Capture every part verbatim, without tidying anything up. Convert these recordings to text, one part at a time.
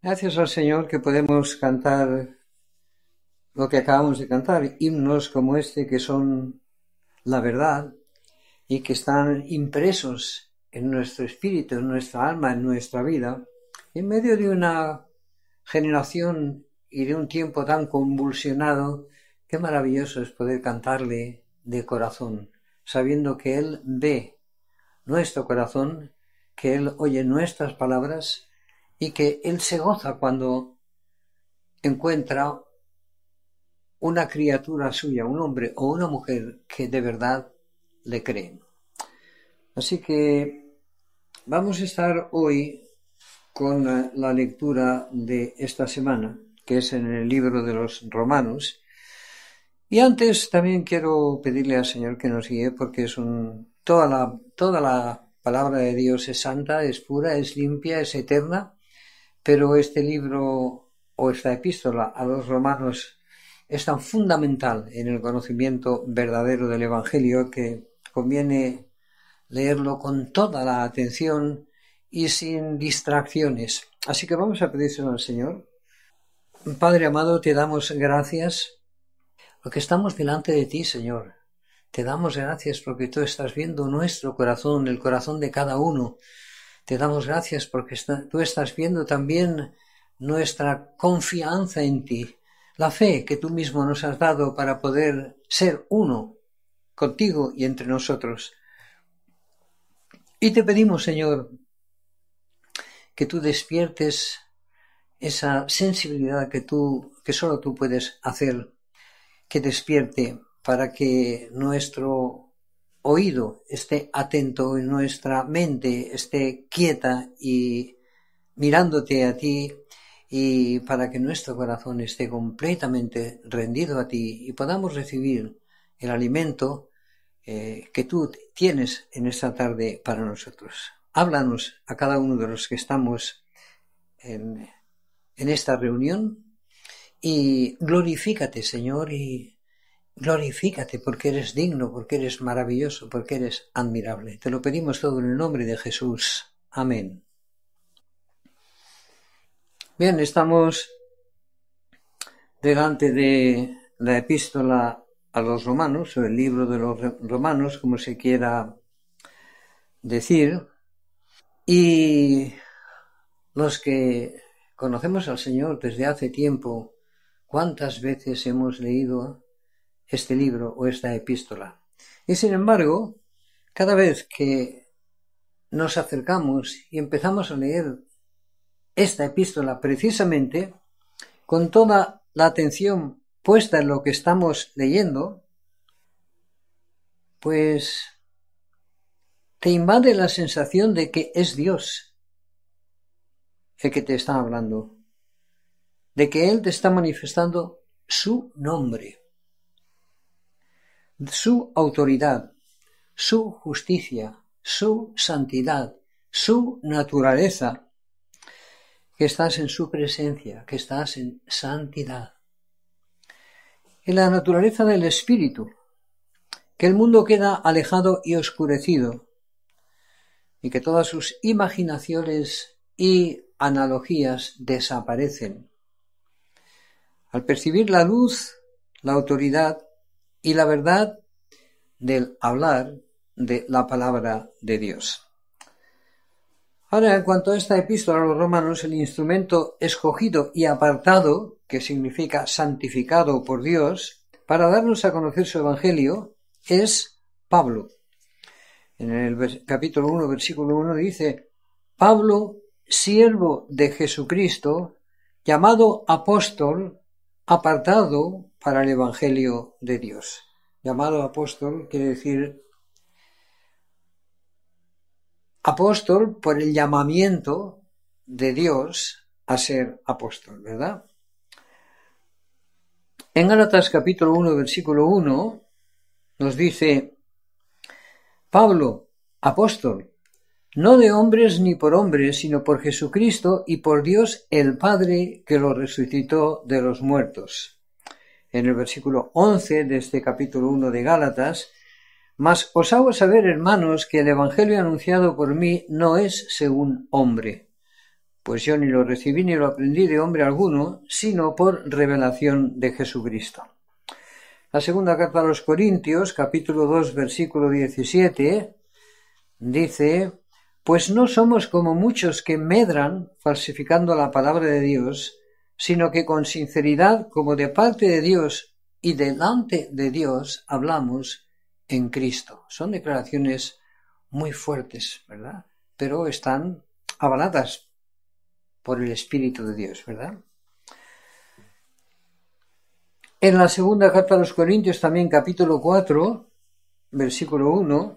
Gracias al Señor que podemos cantar lo que acabamos de cantar, himnos como este que son la verdad y que están impresos en nuestro espíritu, en nuestra alma, en nuestra vida, en medio de una generación y de un tiempo tan convulsionado. Qué maravilloso es poder cantarle de corazón, sabiendo que Él ve nuestro corazón, que Él oye nuestras palabras y que Él se goza cuando encuentra una criatura suya, un hombre o una mujer que de verdad le creen. Así que vamos a estar hoy con la lectura de esta semana, que es en el libro de los Romanos. Y antes también quiero pedirle al Señor que nos guíe, porque es un, toda la, toda la palabra de Dios es santa, es pura, es limpia, es eterna, pero este libro o esta epístola a los Romanos es tan fundamental en el conocimiento verdadero del Evangelio que conviene leerlo con toda la atención y sin distracciones. Así que vamos a pedírselo al Señor. Padre amado, te damos gracias porque estamos delante de ti, Señor. Te damos gracias porque tú estás viendo nuestro corazón, el corazón de cada uno. Te damos gracias porque está, tú estás viendo también nuestra confianza en ti, la fe que tú mismo nos has dado para poder ser uno contigo y entre nosotros. Y te pedimos, Señor, que tú despiertes esa sensibilidad que tú, que solo tú puedes hacer, que despierte para que nuestro oído esté atento y nuestra mente esté quieta y mirándote a ti, y para que nuestro corazón esté completamente rendido a ti y podamos recibir el alimento eh, que tú tienes en esta tarde para nosotros. Háblanos a cada uno de los que estamos en, en esta reunión y glorifícate, Señor, y glorifícate porque eres digno, porque eres maravilloso, porque eres admirable. Te lo pedimos todo en el nombre de Jesús. Amén. Bien, estamos delante de la epístola a los Romanos, o el libro de los Romanos, como se quiera decir, y los que conocemos al Señor desde hace tiempo, ¿cuántas veces hemos leído este libro o esta epístola? Y sin embargo, cada vez que nos acercamos y empezamos a leer esta epístola precisamente con toda la atención puesta en lo que estamos leyendo, pues te invade la sensación de que es Dios el que te está hablando, de que Él te está manifestando su nombre, su autoridad, su justicia, su santidad, su naturaleza, que estás en su presencia, que estás en santidad. En la naturaleza del Espíritu, que el mundo queda alejado y oscurecido, y que todas sus imaginaciones y analogías desaparecen. Al percibir la luz, la autoridad y la verdad del hablar de la palabra de Dios. Ahora, en cuanto a esta epístola a los Romanos, el instrumento escogido y apartado, que significa santificado por Dios, para darnos a conocer su evangelio, es Pablo. En el capítulo uno, versículo uno dice: Pablo, siervo de Jesucristo, llamado apóstol, apartado para el evangelio de Dios. Llamado apóstol quiere decir apóstol por el llamamiento de Dios a ser apóstol, ¿verdad? En Gálatas capítulo uno, versículo uno, nos dice: Pablo, apóstol, no de hombres ni por hombres, sino por Jesucristo y por Dios el Padre que lo resucitó de los muertos. En el versículo once de este capítulo uno de Gálatas: Mas os hago saber, hermanos, que el evangelio anunciado por mí no es según hombre, pues yo ni lo recibí ni lo aprendí de hombre alguno, sino por revelación de Jesucristo. La segunda carta a los Corintios, capítulo dos, versículo diecisiete, dice: pues no somos como muchos que medran falsificando la palabra de Dios, sino que con sinceridad, como de parte de Dios y delante de Dios, hablamos en Cristo. Son declaraciones muy fuertes, ¿verdad? Pero están avaladas por el Espíritu de Dios, ¿verdad? En la segunda carta a los Corintios, también capítulo cuatro, versículo uno,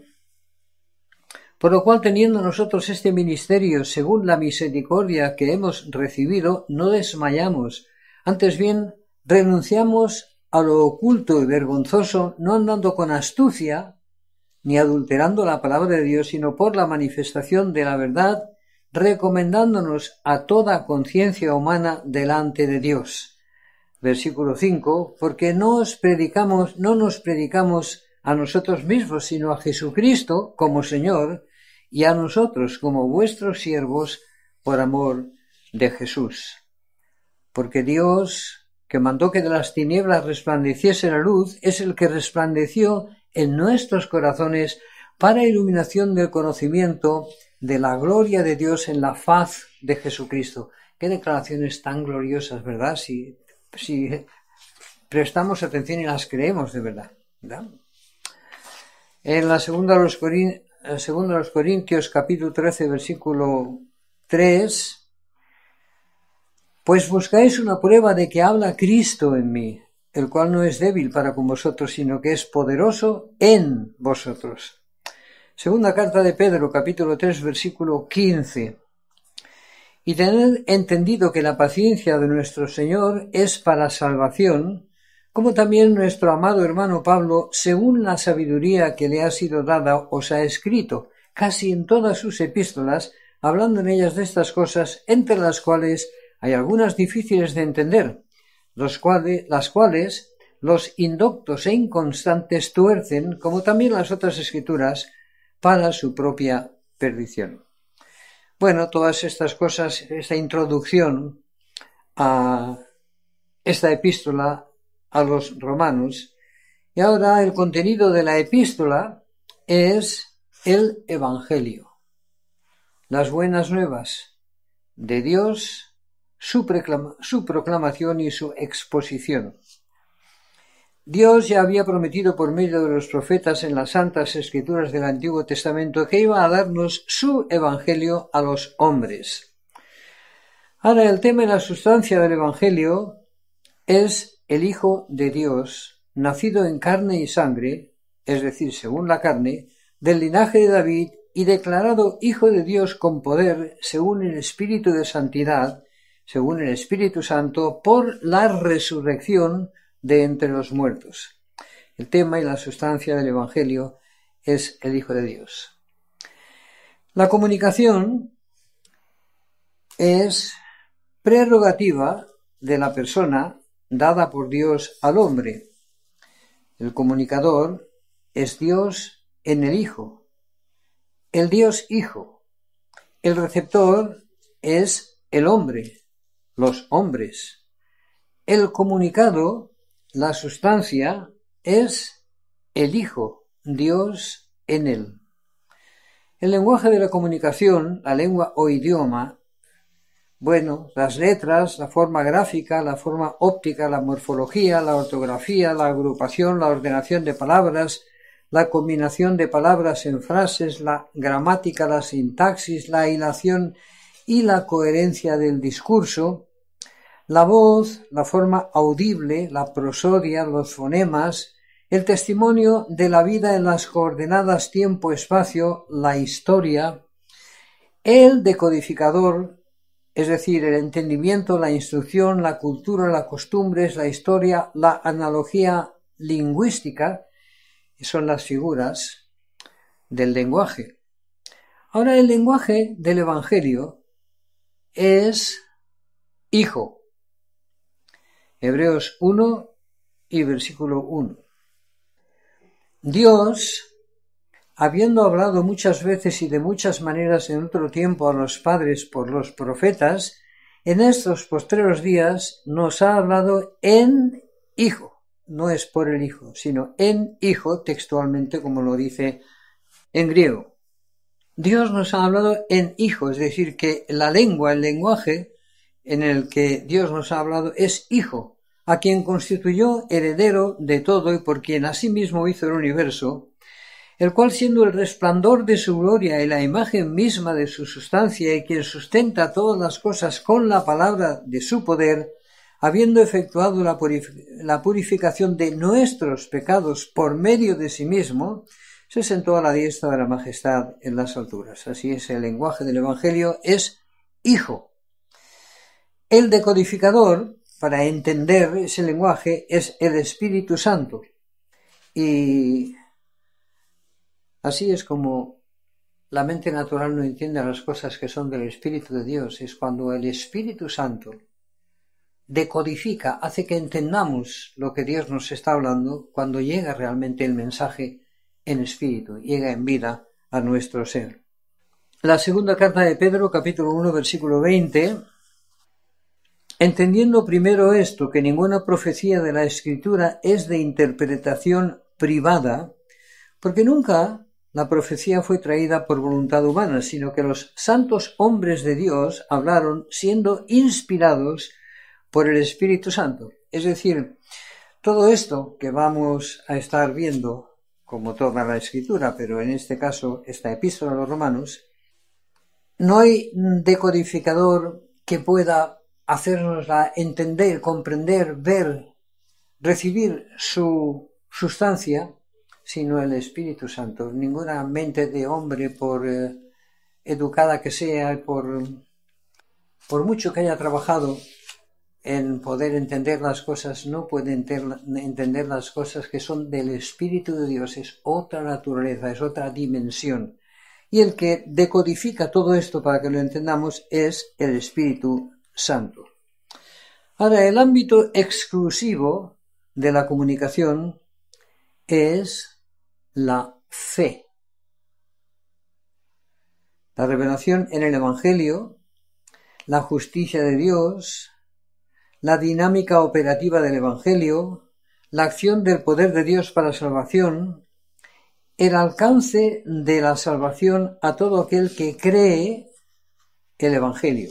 por lo cual, teniendo nosotros este ministerio según la misericordia que hemos recibido, no desmayamos, antes bien renunciamos a lo oculto y vergonzoso, no andando con astucia, ni adulterando la palabra de Dios, sino por la manifestación de la verdad, recomendándonos a toda conciencia humana delante de Dios. Versículo cinco, porque no os predicamos, no nos predicamos a nosotros mismos, sino a Jesucristo como Señor, y a nosotros como vuestros siervos por amor de Jesús. Porque Dios, que mandó que de las tinieblas resplandeciese la luz, es el que resplandeció en nuestros corazones para iluminación del conocimiento de la gloria de Dios en la faz de Jesucristo. Qué declaraciones tan gloriosas, ¿verdad? Si, si prestamos atención y las creemos de verdad, ¿verdad? En la segunda de los, Corin, segunda de los Corintios, capítulo trece, versículo tres, pues buscáis una prueba de que habla Cristo en mí, el cual no es débil para con vosotros, sino que es poderoso en vosotros. Segunda carta de Pedro, capítulo tres, versículo quince. Y tened entendido que la paciencia de nuestro Señor es para salvación, como también nuestro amado hermano Pablo, según la sabiduría que le ha sido dada, os ha escrito, casi en todas sus epístolas, hablando en ellas de estas cosas, entre las cuales hay algunas difíciles de entender, los cuales, las cuales los indoctos e inconstantes tuercen, como también las otras escrituras, para su propia perdición. Bueno, todas estas cosas, esta introducción a esta epístola a los romanos, y ahora el contenido de la epístola es el Evangelio, las buenas nuevas de Dios, su, proclama, su proclamación y su exposición. Dios ya había prometido por medio de los profetas en las santas escrituras del Antiguo Testamento que iba a darnos su Evangelio a los hombres. Ahora, el tema y la sustancia del Evangelio es el Hijo de Dios, nacido en carne y sangre, es decir, según la carne, del linaje de David y declarado Hijo de Dios con poder, según el Espíritu de Santidad, según el Espíritu Santo, por la resurrección de entre los muertos. El tema y la sustancia del Evangelio es el Hijo de Dios. La comunicación es prerrogativa de la persona dada por Dios al hombre. El comunicador es Dios en el Hijo, el Dios Hijo. El receptor es el hombre, los hombres. El comunicado, la sustancia, es el Hijo, Dios en él. El lenguaje de la comunicación, la lengua o idioma, bueno, las letras, la forma gráfica, la forma óptica, la morfología, la ortografía, la agrupación, la ordenación de palabras, la combinación de palabras en frases, la gramática, la sintaxis, la hilación y la coherencia del discurso, la voz, la forma audible, la prosodia, los fonemas, el testimonio de la vida en las coordenadas tiempo-espacio, la historia, el decodificador, es decir, el entendimiento, la instrucción, la cultura, las costumbres, la historia, la analogía lingüística, que son las figuras del lenguaje. Ahora, el lenguaje del Evangelio es hijo. Hebreos uno y versículo uno. Dios habiendo hablado muchas veces y de muchas maneras en otro tiempo a los padres por los profetas, en estos postreros días nos ha hablado en Hijo. No es por el Hijo, sino en Hijo, textualmente, como lo dice en griego. Dios nos ha hablado en Hijo, es decir, que la lengua, el lenguaje en el que Dios nos ha hablado es Hijo, a quien constituyó heredero de todo y por quien asimismo hizo el universo, el cual, siendo el resplandor de su gloria y la imagen misma de su sustancia, y quien sustenta todas las cosas con la palabra de su poder, habiendo efectuado la, purif- la purificación de nuestros pecados por medio de sí mismo, se sentó a la diestra de la majestad en las alturas. Así es, el lenguaje del Evangelio es Hijo. El decodificador, para entender ese lenguaje, es el Espíritu Santo. Y así es como la mente natural no entiende las cosas que son del Espíritu de Dios. Es cuando el Espíritu Santo decodifica, hace que entendamos lo que Dios nos está hablando, cuando llega realmente el mensaje en espíritu, llega en vida a nuestro ser. La segunda carta de Pedro, capítulo uno, versículo veinte. Entendiendo primero esto, que ninguna profecía de la Escritura es de interpretación privada, porque nunca la profecía fue traída por voluntad humana, sino que los santos hombres de Dios hablaron siendo inspirados por el Espíritu Santo. Es decir, todo esto que vamos a estar viendo, como toda la Escritura, pero en este caso esta epístola a los Romanos, no hay decodificador que pueda hacernosla entender, comprender, ver, recibir su sustancia, sino el Espíritu Santo. Ninguna mente de hombre, por eh, educada que sea, por, por mucho que haya trabajado en poder entender las cosas, no puede entender las cosas que son del Espíritu de Dios. Es otra naturaleza, es otra dimensión. Y el que decodifica todo esto para que lo entendamos es el Espíritu Santo. Ahora, el ámbito exclusivo de la comunicación es la fe. La revelación en el Evangelio, la justicia de Dios, la dinámica operativa del Evangelio, la acción del poder de Dios para la salvación, el alcance de la salvación a todo aquel que cree el Evangelio.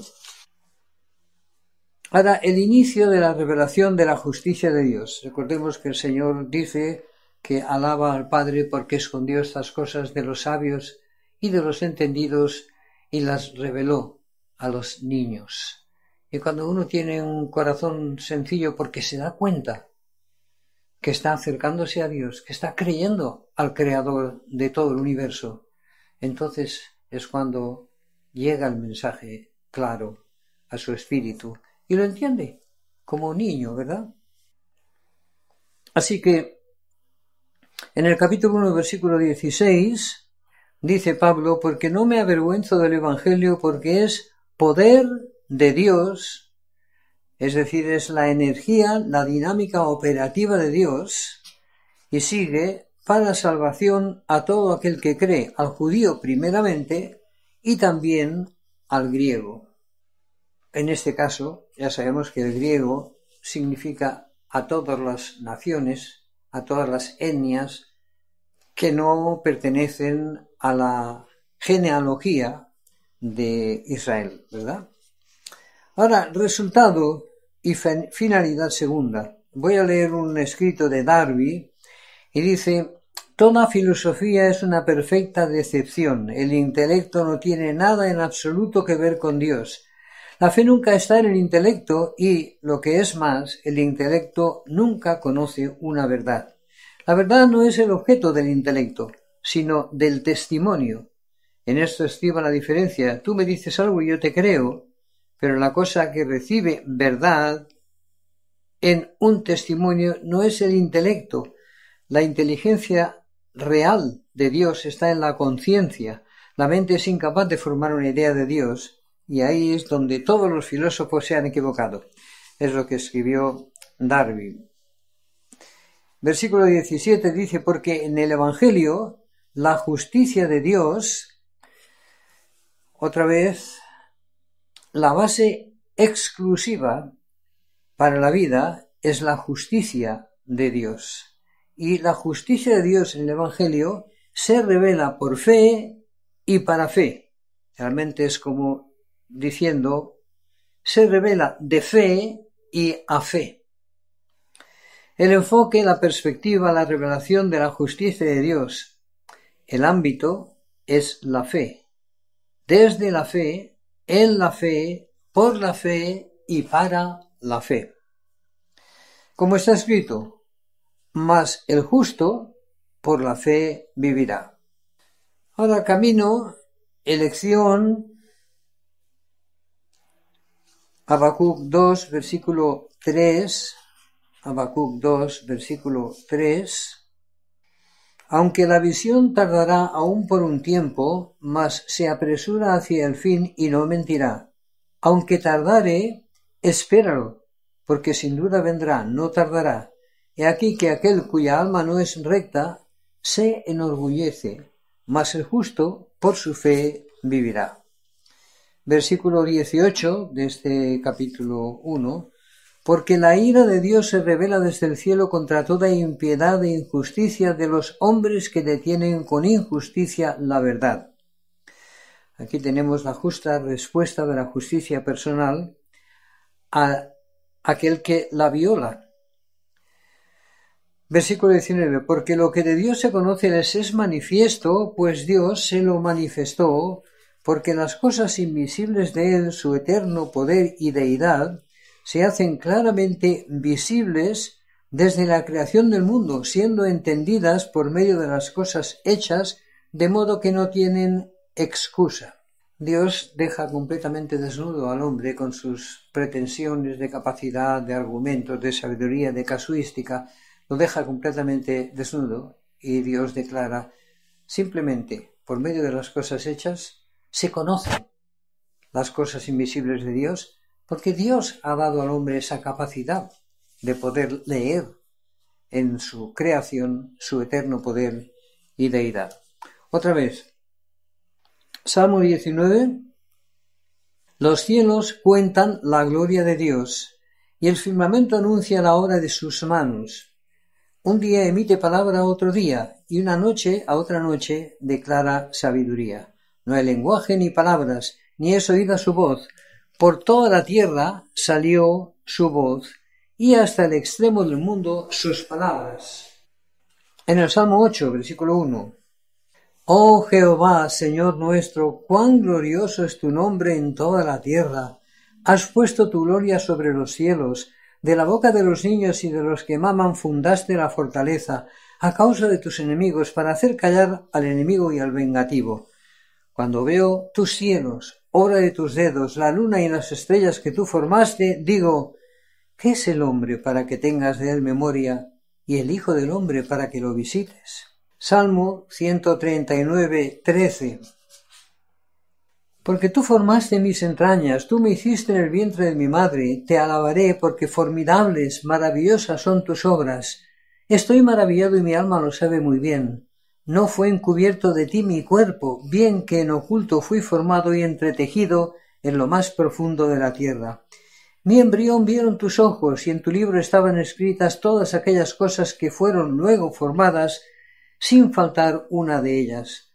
Ahora, el inicio de la revelación de la justicia de Dios. Recordemos que el Señor dice que alaba al Padre porque escondió estas cosas de los sabios y de los entendidos y las reveló a los niños. Y cuando uno tiene un corazón sencillo porque se da cuenta que está acercándose a Dios, que está creyendo al Creador de todo el universo, entonces es cuando llega el mensaje claro a su espíritu y lo entiende como un niño, ¿verdad? Así que en el capítulo uno, versículo dieciséis, dice Pablo: porque no me avergüenzo del Evangelio, porque es poder de Dios, es decir, es la energía, la dinámica operativa de Dios, y sigue para salvación a todo aquel que cree, al judío primeramente y también al griego. En este caso, ya sabemos que el griego significa a todas las naciones, a todas las etnias que no pertenecen a la genealogía de Israel, ¿verdad? Ahora, resultado y finalidad segunda. Voy a leer un escrito de Darby y dice: toda filosofía es una perfecta decepción. El intelecto no tiene nada en absoluto que ver con Dios. La fe nunca está en el intelecto y, lo que es más, el intelecto nunca conoce una verdad. La verdad no es el objeto del intelecto, sino del testimonio. En esto estriba la diferencia. Tú me dices algo y yo te creo, pero la cosa que recibe verdad en un testimonio no es el intelecto. La inteligencia real de Dios está en la conciencia. La mente es incapaz de formar una idea de Dios, y ahí es donde todos los filósofos se han equivocado. Es lo que escribió Darby. Versículo diecisiete dice: porque en el Evangelio la justicia de Dios, otra vez, la base exclusiva para la vida es la justicia de Dios. Y la justicia de Dios en el Evangelio se revela por fe y para fe. Realmente es como diciendo, se revela de fe y a fe. El enfoque, la perspectiva, la revelación de la justicia de Dios, el ámbito es la fe. Desde la fe, en la fe, por la fe y para la fe. Como está escrito, mas el justo por la fe vivirá. Ahora camino, elección, Habacuc dos, versículo tres, Habacuc dos, versículo tres. Aunque la visión tardará aún por un tiempo, mas se apresura hacia el fin y no mentirá. Aunque tardare, espéralo, porque sin duda vendrá, no tardará. He aquí que aquel cuya alma no es recta se enorgullece, mas el justo por su fe vivirá. Versículo dieciocho de este capítulo uno. Porque la ira de Dios se revela desde el cielo contra toda impiedad e injusticia de los hombres que detienen con injusticia la verdad. Aquí tenemos la justa respuesta de la justicia personal a aquel que la viola. Versículo diecinueve. Porque lo que de Dios se conoce les es manifiesto, pues Dios se lo manifestó, porque las cosas invisibles de Él, su eterno poder y deidad, se hacen claramente visibles desde la creación del mundo, siendo entendidas por medio de las cosas hechas, de modo que no tienen excusa. Dios deja completamente desnudo al hombre con sus pretensiones de capacidad, de argumentos, de sabiduría, de casuística, lo deja completamente desnudo y Dios declara simplemente por medio de las cosas hechas se conocen las cosas invisibles de Dios, porque Dios ha dado al hombre esa capacidad de poder leer en su creación su eterno poder y deidad. Otra vez, Salmo diecinueve. Los cielos cuentan la gloria de Dios, y el firmamento anuncia la obra de sus manos. Un día emite palabra a otro día, y una noche a otra noche declara sabiduría. No hay lenguaje ni palabras, ni es oída su voz. Por toda la tierra salió su voz, y hasta el extremo del mundo sus palabras. En el Salmo ocho, versículo uno. Oh Jehová, Señor nuestro, cuán glorioso es tu nombre en toda la tierra. Has puesto tu gloria sobre los cielos. De la boca de los niños y de los que maman fundaste la fortaleza, a causa de tus enemigos, para hacer callar al enemigo y al vengativo. Cuando veo tus cielos, obra de tus dedos, la luna y las estrellas que tú formaste, digo, ¿qué es el hombre para que tengas de él memoria, y el hijo del hombre para que lo visites? Salmo ciento treinta y nueve, trece. Porque tú formaste mis entrañas, tú me hiciste en el vientre de mi madre, te alabaré porque formidables, maravillosas son tus obras. Estoy maravillado y mi alma lo sabe muy bien. No fue encubierto de ti mi cuerpo, bien que en oculto fui formado y entretejido en lo más profundo de la tierra. Mi embrión vieron tus ojos, y en tu libro estaban escritas todas aquellas cosas que fueron luego formadas, sin faltar una de ellas.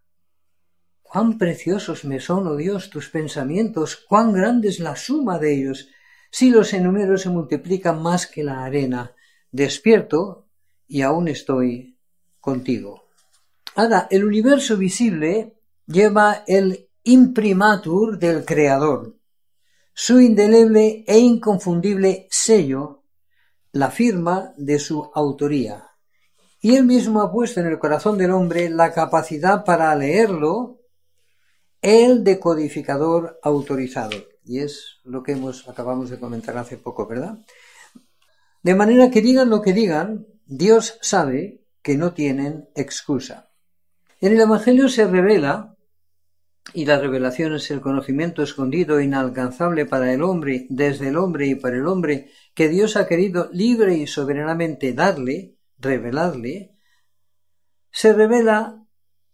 Cuán preciosos me son, oh Dios, tus pensamientos, cuán grande es la suma de ellos. Si los enumero se multiplican más que la arena. Despierto y aún estoy contigo. Ahora, el universo visible lleva el imprimatur del Creador, su indeleble e inconfundible sello, la firma de su autoría. Y él mismo ha puesto en el corazón del hombre la capacidad para leerlo, el decodificador autorizado. Y es lo que hemos, acabamos de comentar hace poco, ¿verdad? De manera que digan lo que digan, Dios sabe que no tienen excusa. En el Evangelio se revela, y la revelación es el conocimiento escondido e inalcanzable para el hombre, desde el hombre y para el hombre, que Dios ha querido libre y soberanamente darle, revelarle, se revela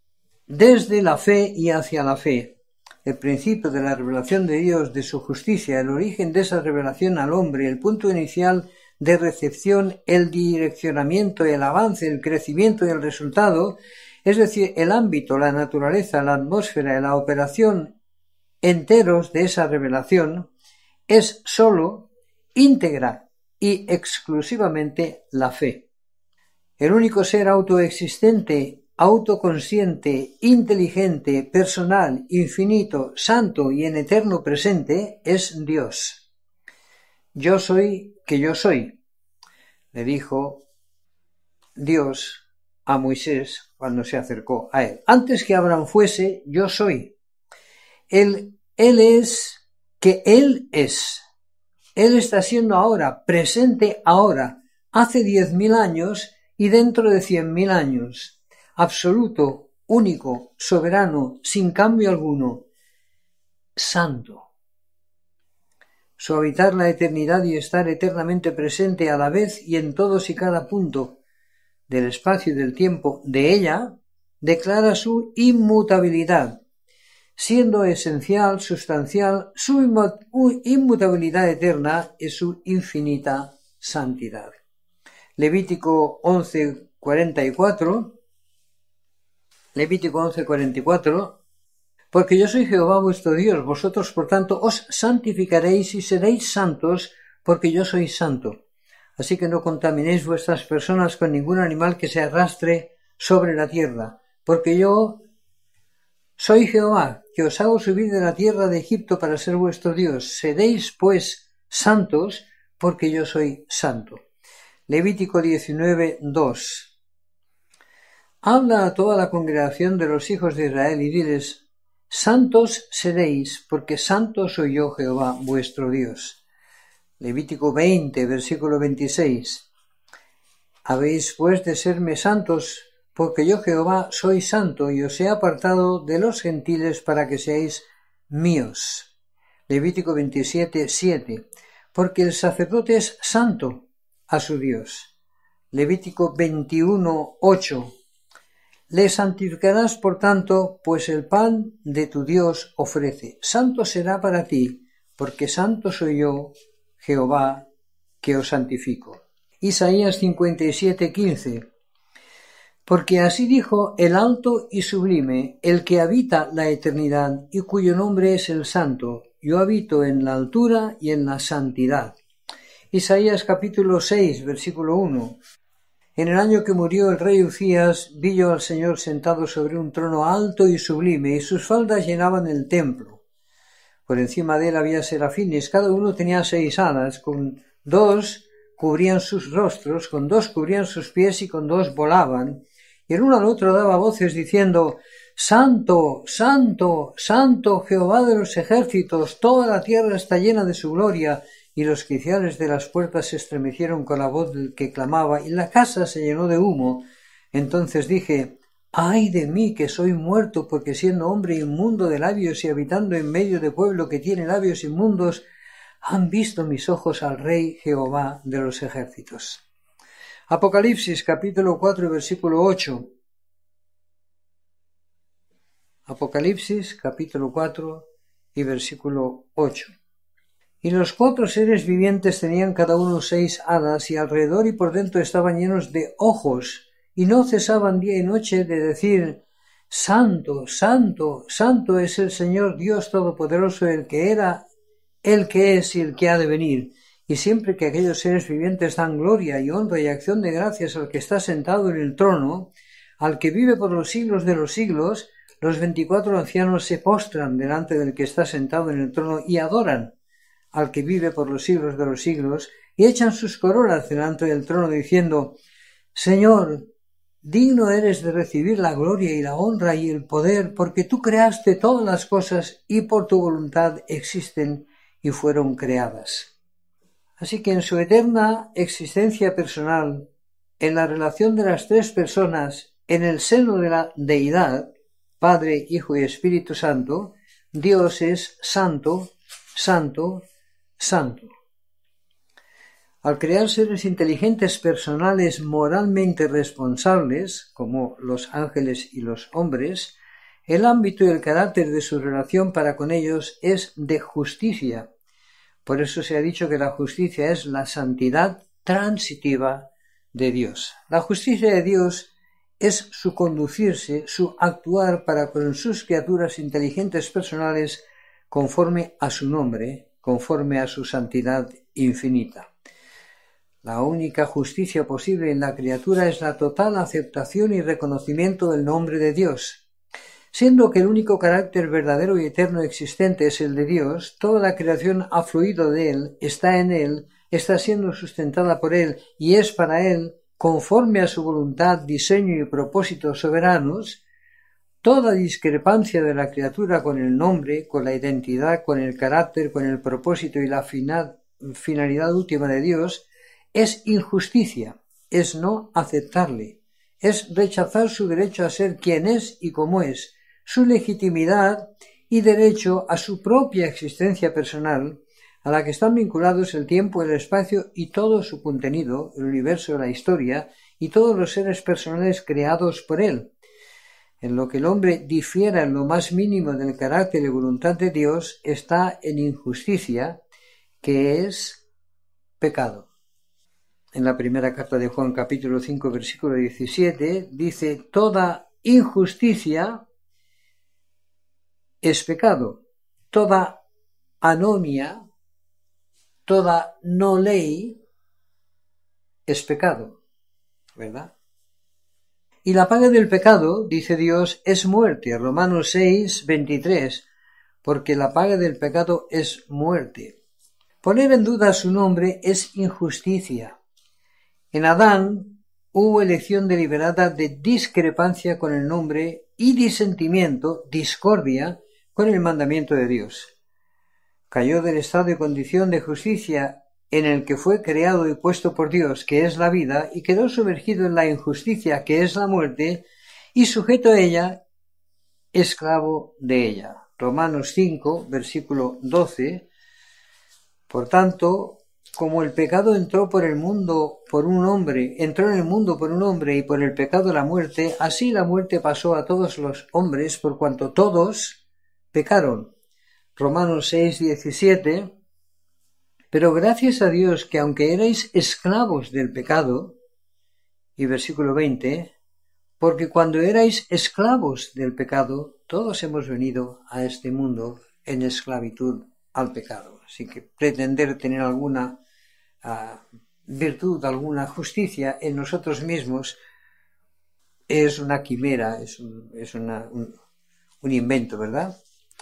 desde la fe y hacia la fe. El principio de la revelación de Dios, de su justicia, el origen de esa revelación al hombre, el punto inicial de recepción, el direccionamiento, el avance, el crecimiento y el resultado, es decir, el ámbito, la naturaleza, la atmósfera y la operación enteros de esa revelación, es sólo, íntegra y exclusivamente la fe. El único ser autoexistente, autoconsciente, inteligente, personal, infinito, santo y en eterno presente es Dios. Yo soy que yo soy, le dijo Dios a Moisés cuando se acercó a él. Antes que Abraham fuese, yo soy. Él, él es que Él es. Él está siendo ahora, presente ahora, hace diez mil años y dentro de cien mil años. Absoluto, único, soberano, sin cambio alguno. Santo. Su habitar la eternidad y estar eternamente presente a la vez y en todos y cada punto del espacio y del tiempo de ella, declara su inmutabilidad, siendo esencial, sustancial, su inmutabilidad eterna y su infinita santidad. Levítico once cuarenta y cuatro, Levítico once cuarenta y cuatro, porque yo soy Jehová vuestro Dios, vosotros por tanto os santificaréis y seréis santos, porque yo soy santo. Así que no contaminéis vuestras personas con ningún animal que se arrastre sobre la tierra, porque yo soy Jehová, que os hago subir de la tierra de Egipto para ser vuestro Dios. Seréis, pues, santos, porque yo soy santo. Levítico diecinueve dos. Habla a toda la congregación de los hijos de Israel y diles: santos seréis, porque santo soy yo, Jehová, vuestro Dios. Levítico veinte, versículo veintiséis. Habéis, pues, de serme santos, porque yo, Jehová, soy santo, y os he apartado de los gentiles para que seáis míos. Levítico veintisiete, siete. Porque el sacerdote es santo a su Dios. Levítico veintiuno, ocho. Le santificarás, por tanto, pues el pan de tu Dios ofrece. Santo será para ti, porque santo soy yo, Jehová, que os santifico. Isaías cincuenta y siete, quince. Porque así dijo el alto y sublime, el que habita la eternidad y cuyo nombre es el Santo. Yo habito en la altura y en la santidad. Isaías capítulo seis, versículo uno. En el año que murió el rey Uzías, vi yo al Señor sentado sobre un trono alto y sublime, y sus faldas llenaban el templo. Por encima de él había serafines, cada uno tenía seis alas, con dos cubrían sus rostros, con dos cubrían sus pies y con dos volaban. Y el uno al otro daba voces diciendo: Santo, Santo, Santo, Jehová de los ejércitos, toda la tierra está llena de su gloria. Y los quiciales de las puertas se estremecieron con la voz del que clamaba, y la casa se llenó de humo. Entonces dije: ¡ay de mí, que soy muerto, porque siendo hombre inmundo de labios y habitando en medio de pueblo que tiene labios inmundos, han visto mis ojos al Rey Jehová de los ejércitos! Apocalipsis capítulo cuatro, versículo ocho. Apocalipsis capítulo cuatro y versículo ocho. Y los cuatro seres vivientes tenían cada uno seis alas, y alrededor y por dentro estaban llenos de ojos, y no cesaban día y noche de decir: Santo, Santo, Santo es el Señor Dios Todopoderoso, el que era, el que es y el que ha de venir. Y siempre que aquellos seres vivientes dan gloria y honra y acción de gracias al que está sentado en el trono, al que vive por los siglos de los siglos, los veinticuatro ancianos se postran delante del que está sentado en el trono y adoran al que vive por los siglos de los siglos, y echan sus coronas delante del trono diciendo: Señor, digno eres de recibir la gloria y la honra y el poder, porque tú creaste todas las cosas y por tu voluntad existen y fueron creadas. Así que en su eterna existencia personal, en la relación de las tres personas, en el seno de la deidad, Padre, Hijo y Espíritu Santo, Dios es santo, santo, santo. Al crear seres inteligentes, personales, moralmente responsables, como los ángeles y los hombres, El ámbito y el carácter de su relación para con ellos es de justicia. Por eso se ha dicho que la justicia es la santidad transitiva de Dios. La justicia de Dios es su conducirse, su actuar para con sus criaturas inteligentes personales conforme a su nombre, conforme a su santidad infinita. La única justicia posible en la criatura es la total aceptación y reconocimiento del nombre de Dios. Siendo que el único carácter verdadero y eterno existente es el de Dios, toda la creación ha fluido de Él, está en Él, está siendo sustentada por Él y es para Él, conforme a su voluntad, diseño y propósitos soberanos, toda discrepancia de la criatura con el nombre, con la identidad, con el carácter, con el propósito y la finalidad última de Dios, es injusticia, es no aceptarle, es rechazar su derecho a ser quien es y cómo es, su legitimidad y derecho a su propia existencia personal, a la que están vinculados el tiempo, el espacio y todo su contenido, el universo, la historia y todos los seres personales creados por él. En lo que el hombre difiera en lo más mínimo del carácter y voluntad de Dios está en injusticia, que es pecado. En la primera carta de Juan, capítulo cinco, versículo diecisiete, dice: toda injusticia es pecado, toda anomia, toda no ley es pecado, ¿verdad? Y la paga del pecado, dice Dios, es muerte. Romanos seis, veintitrés, porque la paga del pecado es muerte. Poner en duda su nombre es injusticia. En Adán hubo elección deliberada de discrepancia con el nombre y disentimiento, discordia, con el mandamiento de Dios. Cayó del estado y condición de justicia en el que fue creado y puesto por Dios, que es la vida, y quedó sumergido en la injusticia, que es la muerte, y sujeto a ella, esclavo de ella. Romanos cinco, versículo doce. Por tanto, como el pecado entró por el mundo por un hombre, entró en el mundo por un hombre y por el pecado la muerte, así la muerte pasó a todos los hombres por cuanto todos pecaron. Romanos seis, diecisiete. Pero gracias a Dios que aunque erais esclavos del pecado, y versículo veinte, porque cuando erais esclavos del pecado, todos hemos venido a este mundo en esclavitud al pecado. Así que pretender tener alguna uh, virtud, alguna justicia en nosotros mismos es una quimera, es un, es una, un, un invento, ¿verdad?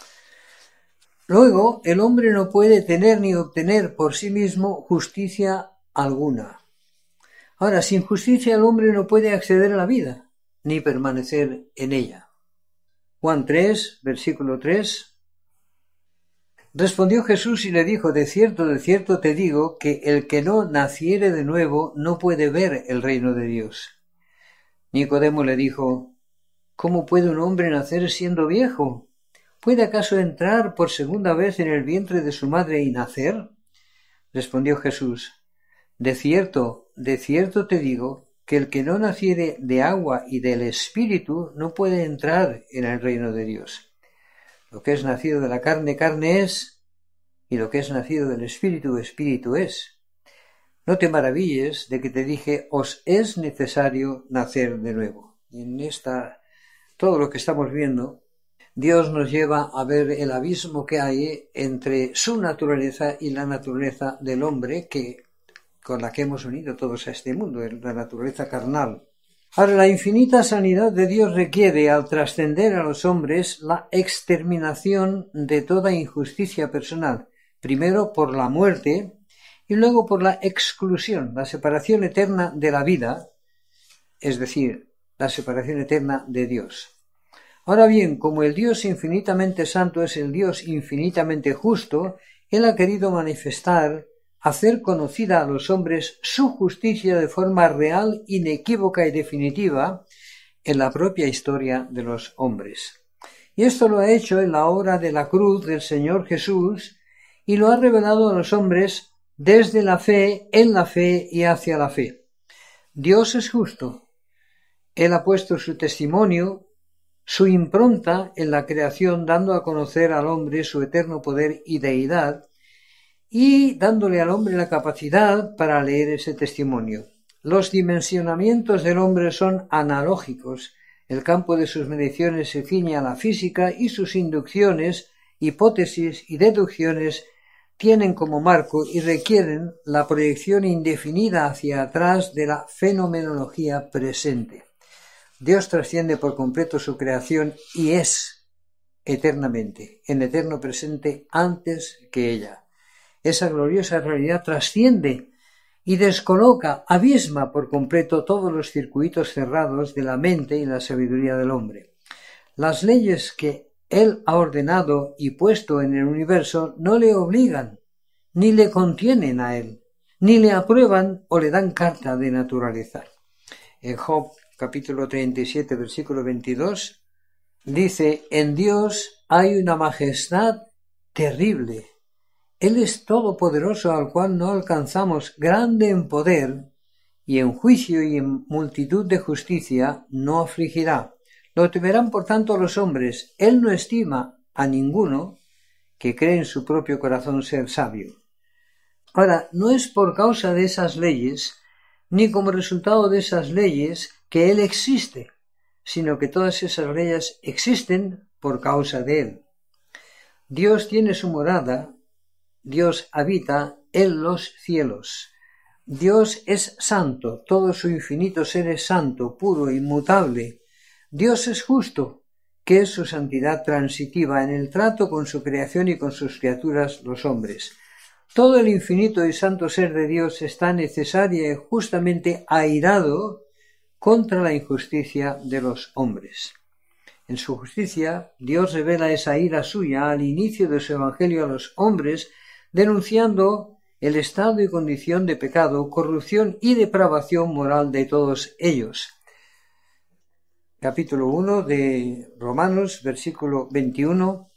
Luego, el hombre no puede tener ni obtener por sí mismo justicia alguna. Ahora, sin justicia el hombre no puede acceder a la vida, ni permanecer en ella. Juan tres, versículo tres. Respondió Jesús y le dijo: de cierto, de cierto te digo, que el que no naciere de nuevo no puede ver el reino de Dios. Nicodemo le dijo: ¿cómo puede un hombre nacer siendo viejo? ¿Puede acaso entrar por segunda vez en el vientre de su madre y nacer? Respondió Jesús: de cierto, de cierto te digo, que el que no naciere de agua y del Espíritu no puede entrar en el reino de Dios. Lo que es nacido de la carne, carne es, y lo que es nacido del Espíritu, Espíritu es. No te maravilles de que te dije: os es necesario nacer de nuevo. Y en esta, todo lo que estamos viendo, Dios nos lleva a ver el abismo que hay entre su naturaleza y la naturaleza del hombre, que, con la que hemos unido todos a este mundo, la naturaleza carnal. Ahora, la infinita sanidad de Dios requiere, al trascender a los hombres, la exterminación de toda injusticia personal, primero por la muerte y luego por la exclusión, la separación eterna de la vida, es decir, la separación eterna de Dios. Ahora bien, como el Dios infinitamente santo es el Dios infinitamente justo, Él ha querido manifestar, hacer conocida a los hombres su justicia de forma real, inequívoca y definitiva en la propia historia de los hombres. Y esto lo ha hecho en la obra de la cruz del Señor Jesús y lo ha revelado a los hombres desde la fe, en la fe y hacia la fe. Dios es justo. Él ha puesto su testimonio, su impronta en la creación, dando a conocer al hombre su eterno poder y deidad, y dándole al hombre la capacidad para leer ese testimonio. Los dimensionamientos del hombre son analógicos. El campo de sus mediciones se ciñe a la física y sus inducciones, hipótesis y deducciones tienen como marco y requieren la proyección indefinida hacia atrás de la fenomenología presente. Dios trasciende por completo su creación y es eternamente, en eterno presente antes que ella. Esa gloriosa realidad trasciende y descoloca, abisma por completo todos los circuitos cerrados de la mente y la sabiduría del hombre. Las leyes que Él ha ordenado y puesto en el universo no le obligan, ni le contienen a Él, ni le aprueban o le dan carta de naturaleza. En Job, capítulo treinta y siete, versículo veintidós, dice: en Dios hay una majestad terrible. Él es todopoderoso, al cual no alcanzamos, grande en poder, y en juicio y en multitud de justicia no afligirá. Lo temerán por tanto los hombres. Él no estima a ninguno que cree en su propio corazón ser sabio. Ahora, no es por causa de esas leyes, ni como resultado de esas leyes, que Él existe, sino que todas esas leyes existen por causa de Él. Dios tiene su morada, Dios habita en los cielos. Dios es santo, todo su infinito ser es santo, puro, inmutable. Dios es justo, que es su santidad transitiva en el trato con su creación y con sus criaturas, los hombres. Todo el infinito y santo ser de Dios está necesaria y justamente airado contra la injusticia de los hombres. En su justicia, Dios revela esa ira suya al inicio de su evangelio a los hombres, denunciando el estado y condición de pecado, corrupción y depravación moral de todos ellos. Capítulo uno de Romanos, versículo veintiuno.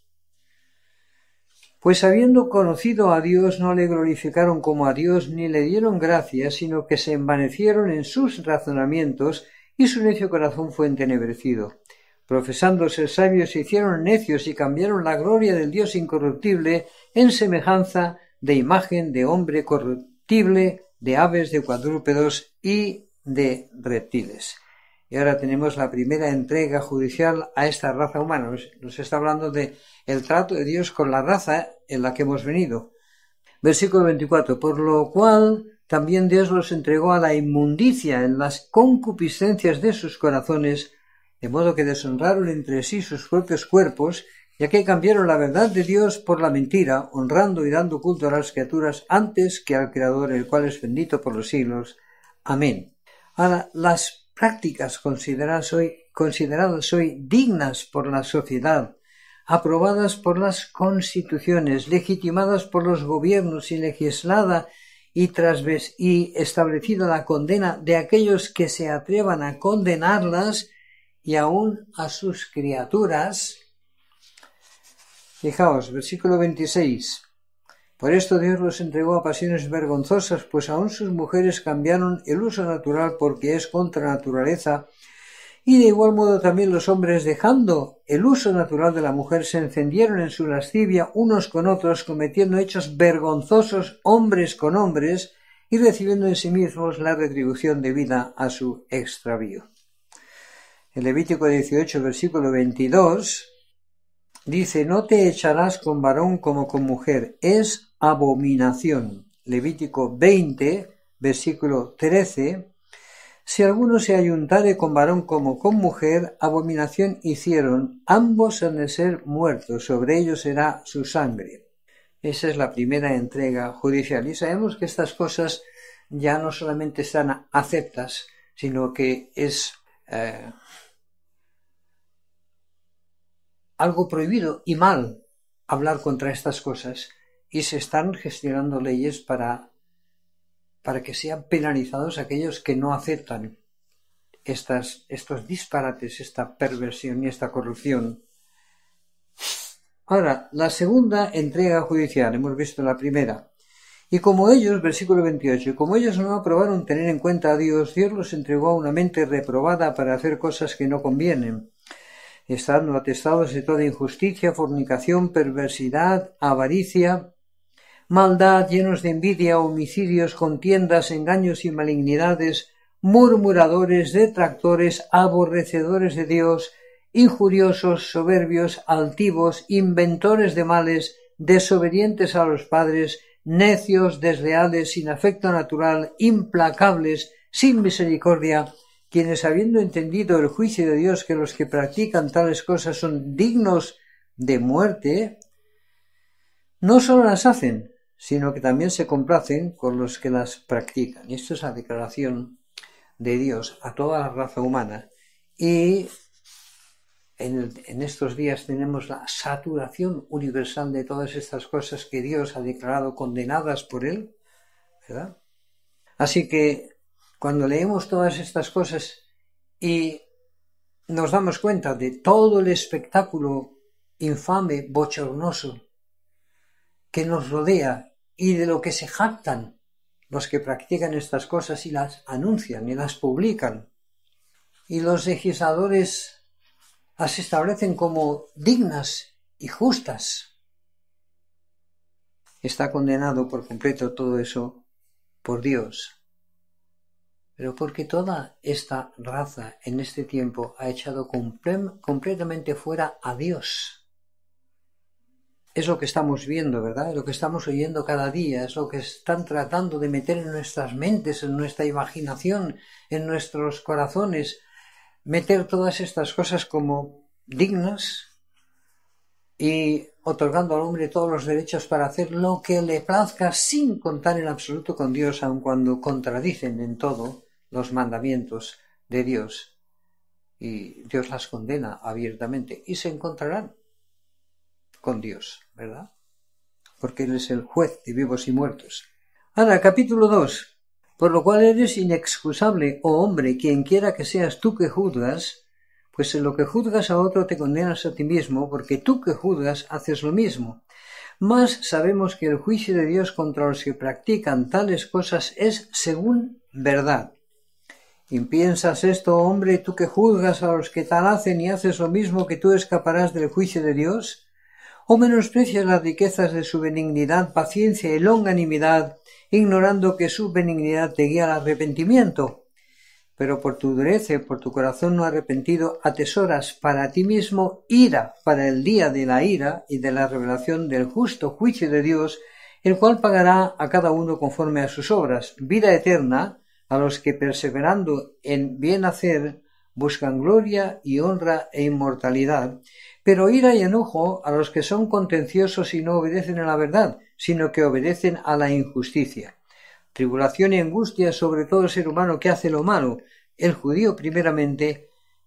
Pues habiendo conocido a Dios, no le glorificaron como a Dios, ni le dieron gracias, sino que se envanecieron en sus razonamientos, y su necio corazón fue entenebrecido. Profesando ser sabios, se hicieron necios y cambiaron la gloria del Dios incorruptible en semejanza de imagen de hombre corruptible, de aves, de cuadrúpedos y de reptiles. Y ahora tenemos la primera entrega judicial a esta raza humana. Nos, nos está hablando de el trato de Dios con la raza en la que hemos venido. Versículo veinticuatro. Por lo cual también Dios los entregó a la inmundicia en las concupiscencias de sus corazones, de modo que deshonraron entre sí sus propios cuerpos, ya que cambiaron la verdad de Dios por la mentira, honrando y dando culto a las criaturas antes que al Creador, el cual es bendito por los siglos. Amén. Ahora, las prácticas consideradas hoy, consideradas hoy dignas por la sociedad, aprobadas por las constituciones, legitimadas por los gobiernos y legislada y, trasves, y establecida la condena de aquellos que se atrevan a condenarlas, y aún a sus criaturas. Fijaos, versículo veintiséis. Por esto Dios los entregó a pasiones vergonzosas, pues aún sus mujeres cambiaron el uso natural porque es contra naturaleza, y de igual modo también los hombres, dejando el uso natural de la mujer, se encendieron en su lascivia unos con otros, cometiendo hechos vergonzosos hombres con hombres, y recibiendo en sí mismos la retribución debida a su extravío. En Levítico dieciocho, versículo veintidós, dice: no te echarás con varón como con mujer, es abominación. Levítico veinte, versículo trece, si alguno se ayuntare con varón como con mujer, abominación hicieron, ambos han de ser muertos, sobre ellos será su sangre. Esa es la primera entrega judicial, y sabemos que estas cosas ya no solamente están aceptas, sino que es eh, algo prohibido y mal hablar contra estas cosas, y se están gestionando leyes para, para que sean penalizados aquellos que no aceptan estas, estos disparates, esta perversión y esta corrupción. Ahora, la segunda entrega judicial, hemos visto la primera. Y como ellos, versículo veintiocho, y como ellos no aprobaron tener en cuenta a Dios, Dios los entregó a una mente reprobada para hacer cosas que no convienen, estando atestados de toda injusticia, fornicación, perversidad, avaricia, maldad, llenos de envidia, homicidios, contiendas, engaños y malignidades, murmuradores, detractores, aborrecedores de Dios, injuriosos, soberbios, altivos, inventores de males, desobedientes a los padres, necios, desleales, sin afecto natural, implacables, sin misericordia, quienes habiendo entendido el juicio de Dios que los que practican tales cosas son dignos de muerte, no solo las hacen, sino que también se complacen con los que las practican. Y esto es la declaración de Dios a toda la raza humana. Y en, el, en estos días tenemos la saturación universal de todas estas cosas que Dios ha declarado condenadas por Él, ¿verdad? Así que cuando leemos todas estas cosas y nos damos cuenta de todo el espectáculo infame, bochornoso que nos rodea y de lo que se jactan los que practican estas cosas y las anuncian y las publican, y los legisladores las establecen como dignas y justas, está condenado por completo todo eso por Dios. Pero porque toda esta raza en este tiempo ha echado comple- completamente fuera a Dios. Es lo que estamos viendo, ¿verdad? Es lo que estamos oyendo cada día, es lo que están tratando de meter en nuestras mentes, en nuestra imaginación, en nuestros corazones, meter todas estas cosas como dignas y otorgando al hombre todos los derechos para hacer lo que le plazca sin contar en absoluto con Dios, aun cuando contradicen en todo los mandamientos de Dios. Y Dios las condena abiertamente y se encontrarán con Dios, ¿verdad? Porque Él es el juez de vivos y muertos. Ahora, capítulo dos. Por lo cual eres inexcusable, oh hombre, quien quiera que seas tú que juzgas, pues en lo que juzgas a otro te condenas a ti mismo, porque tú que juzgas haces lo mismo. Mas sabemos que el juicio de Dios contra los que practican tales cosas es según verdad. ¿Y piensas esto, hombre, tú que juzgas a los que tal hacen y haces lo mismo, que tú escaparás del juicio de Dios? ¿O menosprecias las riquezas de su benignidad, paciencia y longanimidad, ignorando que su benignidad te guía al arrepentimiento? Pero por tu dureza y por tu corazón no arrepentido atesoras para ti mismo ira para el día de la ira y de la revelación del justo juicio de Dios, el cual pagará a cada uno conforme a sus obras, vida eterna a los que perseverando en bien hacer buscan gloria y honra e inmortalidad, pero ira y enojo a los que son contenciosos y no obedecen a la verdad, sino que obedecen a la injusticia. Tribulación y angustia sobre todo ser humano que hace lo malo, el judío primeramente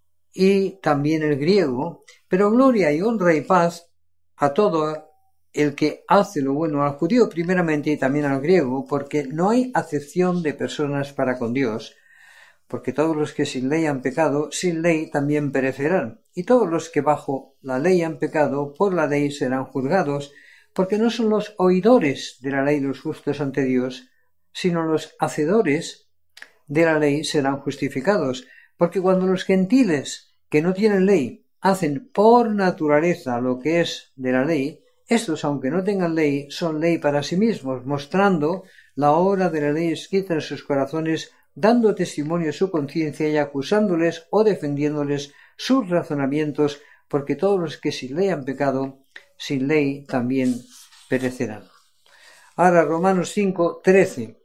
y también el griego, pero gloria y honra y paz a todo el que hace lo bueno, al judío primeramente y también al griego, porque no hay acepción de personas para con Dios, porque todos los que sin ley han pecado, sin ley también perecerán, y todos los que bajo la ley han pecado, por la ley serán juzgados, porque no son los oidores de la ley los justos ante Dios, sino los hacedores de la ley serán justificados, porque cuando los gentiles que no tienen ley hacen por naturaleza lo que es de la ley, estos, aunque no tengan ley, son ley para sí mismos, mostrando la obra de la ley escrita en sus corazones, dando testimonio a su conciencia y acusándoles o defendiéndoles sus razonamientos, porque todos los que sin ley han pecado, sin ley también perecerán. Ahora, Romanos cinco, trece.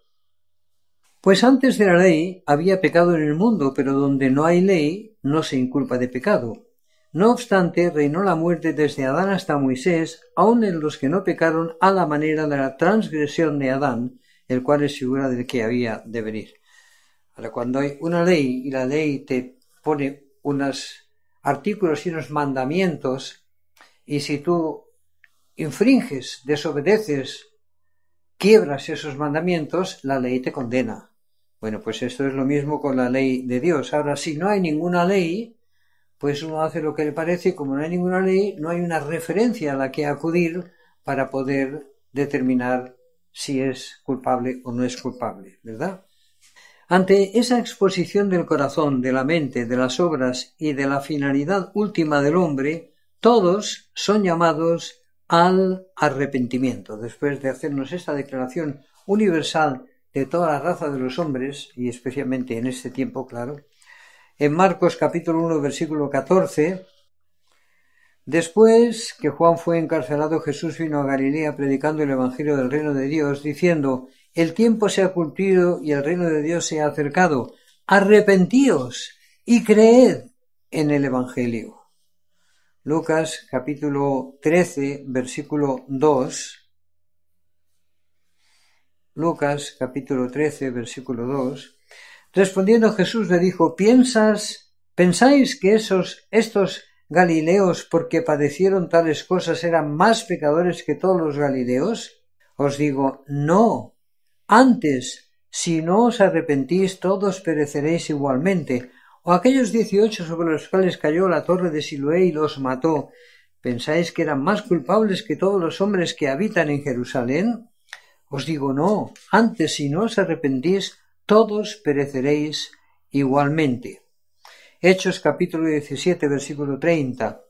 Pues antes de la ley había pecado en el mundo, pero donde no hay ley no se inculpa de pecado. No obstante, reinó la muerte desde Adán hasta Moisés, aun en los que no pecaron a la manera de la transgresión de Adán, el cual es figura del que había de venir. Ahora, cuando hay una ley y la ley te pone unos artículos y unos mandamientos, y si tú infringes, desobedeces, quiebras esos mandamientos, la ley te condena. Bueno, pues esto es lo mismo con la ley de Dios. Ahora, si no hay ninguna ley, pues uno hace lo que le parece, y como no hay ninguna ley, no hay una referencia a la que acudir para poder determinar si es culpable o no es culpable, ¿verdad? Ante esa exposición del corazón, de la mente, de las obras y de la finalidad última del hombre, todos son llamados al arrepentimiento. Después de hacernos esta declaración universal de toda la raza de los hombres, y especialmente en este tiempo, claro, en Marcos capítulo uno, versículo catorce, después que Juan fue encarcelado, Jesús vino a Galilea predicando el evangelio del reino de Dios, diciendo: el tiempo se ha cumplido y el reino de Dios se ha acercado. Arrepentíos y creed en el evangelio. Lucas capítulo trece, versículo dos. Lucas capítulo trece, versículo dos. Respondiendo Jesús le dijo: ¿Piensas, pensáis que esos, estos galileos, porque padecieron tales cosas, eran más pecadores que todos los galileos? Os digo, no. Antes, si no os arrepentís, todos pereceréis igualmente. O aquellos dieciocho sobre los cuales cayó la torre de Siloé y los mató, ¿pensáis que eran más culpables que todos los hombres que habitan en Jerusalén? Os digo, no. Antes, si no os arrepentís, todos pereceréis igualmente. Hechos capítulo diecisiete, versículo treinta.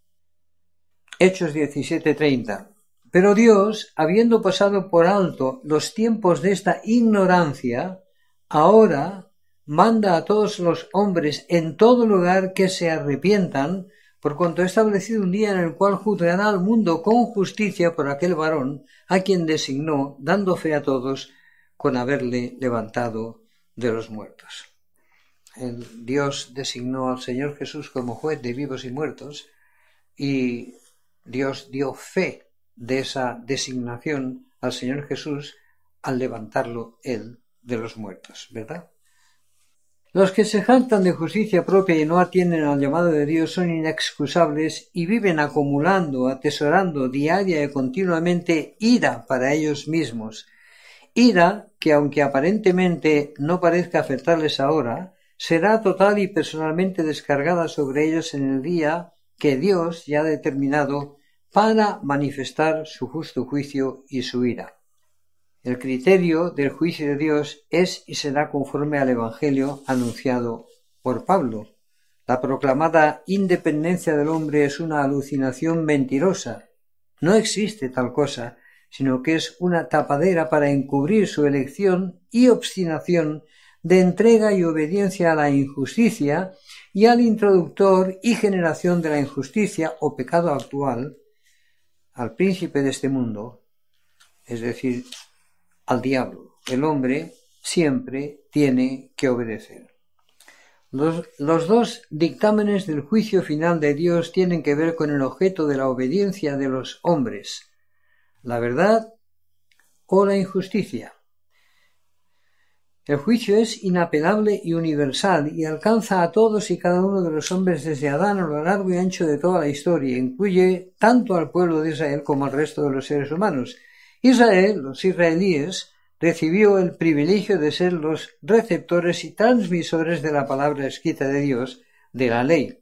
Hechos diecisiete, treinta. Pero Dios, habiendo pasado por alto los tiempos de esta ignorancia, ahora manda a todos los hombres en todo lugar que se arrepientan, por cuanto ha establecido un día en el cual juzgará al mundo con justicia por aquel varón a quien designó, dando fe a todos con haberle levantado de los muertos. El Dios designó al Señor Jesús como juez de vivos y muertos, y Dios dio fe de esa designación al Señor Jesús al levantarlo Él de los muertos, ¿verdad? Los que se jactan de justicia propia y no atienden al llamado de Dios son inexcusables y viven acumulando, atesorando diaria y continuamente ira para ellos mismos. Ira que, aunque aparentemente no parezca afectarles ahora, será total y personalmente descargada sobre ellos en el día que Dios ya ha determinado para manifestar su justo juicio y su ira. El criterio del juicio de Dios es y será conforme al Evangelio anunciado por Pablo. La proclamada independencia del hombre es una alucinación mentirosa. No existe tal cosa, sino que es una tapadera para encubrir su elección y obstinación de entrega y obediencia a la injusticia y al introductor y generación de la injusticia o pecado actual, al príncipe de este mundo, es decir, al diablo. El hombre siempre tiene que obedecer. Los, los dos dictámenes del juicio final de Dios tienen que ver con el objeto de la obediencia de los hombres, la verdad o la injusticia. El juicio es inapelable y universal y alcanza a todos y cada uno de los hombres desde Adán a lo largo y ancho de toda la historia. Incluye tanto al pueblo de Israel como al resto de los seres humanos. Israel, los israelíes, recibió el privilegio de ser los receptores y transmisores de la palabra escrita de Dios, de la ley,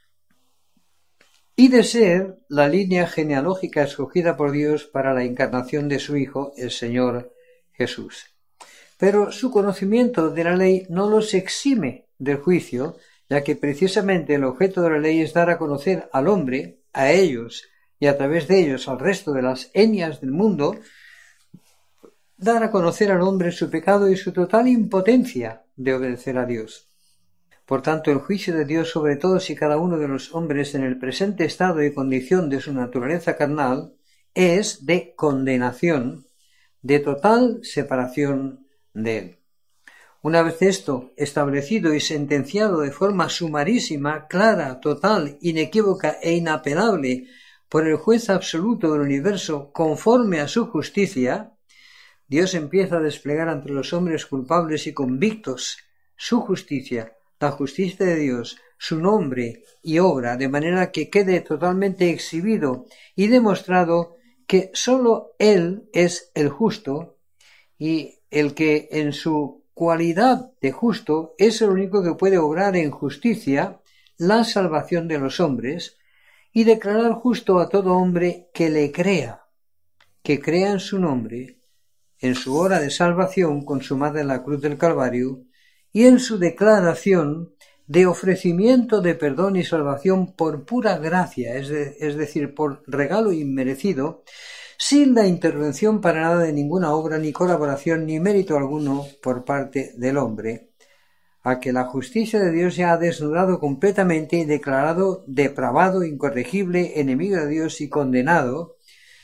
y de ser la línea genealógica escogida por Dios para la encarnación de su Hijo, el Señor Jesús. Pero su conocimiento de la ley no los exime del juicio, ya que precisamente el objeto de la ley es dar a conocer al hombre, a ellos y a través de ellos al resto de las etnias del mundo, dar a conocer al hombre su pecado y su total impotencia de obedecer a Dios. Por tanto, el juicio de Dios sobre todos y cada uno de los hombres en el presente estado y condición de su naturaleza carnal es de condenación, de total separación de él. Una vez esto establecido y sentenciado de forma sumarísima, clara, total, inequívoca e inapelable por el juez absoluto del universo conforme a su justicia, Dios empieza a desplegar ante los hombres culpables y convictos su justicia, la justicia de Dios, su nombre y obra, de manera que quede totalmente exhibido y demostrado que sólo Él es el justo y el que en su cualidad de justo es el único que puede obrar en justicia la salvación de los hombres y declarar justo a todo hombre que le crea, que crea en su nombre, en su hora de salvación consumada en la cruz del Calvario y en su declaración de ofrecimiento de perdón y salvación por pura gracia, es, de, es decir, por regalo inmerecido, sin la intervención para nada de ninguna obra, ni colaboración, ni mérito alguno por parte del hombre, a que la justicia de Dios ya ha desnudado completamente y declarado depravado, incorregible, enemigo de Dios y condenado,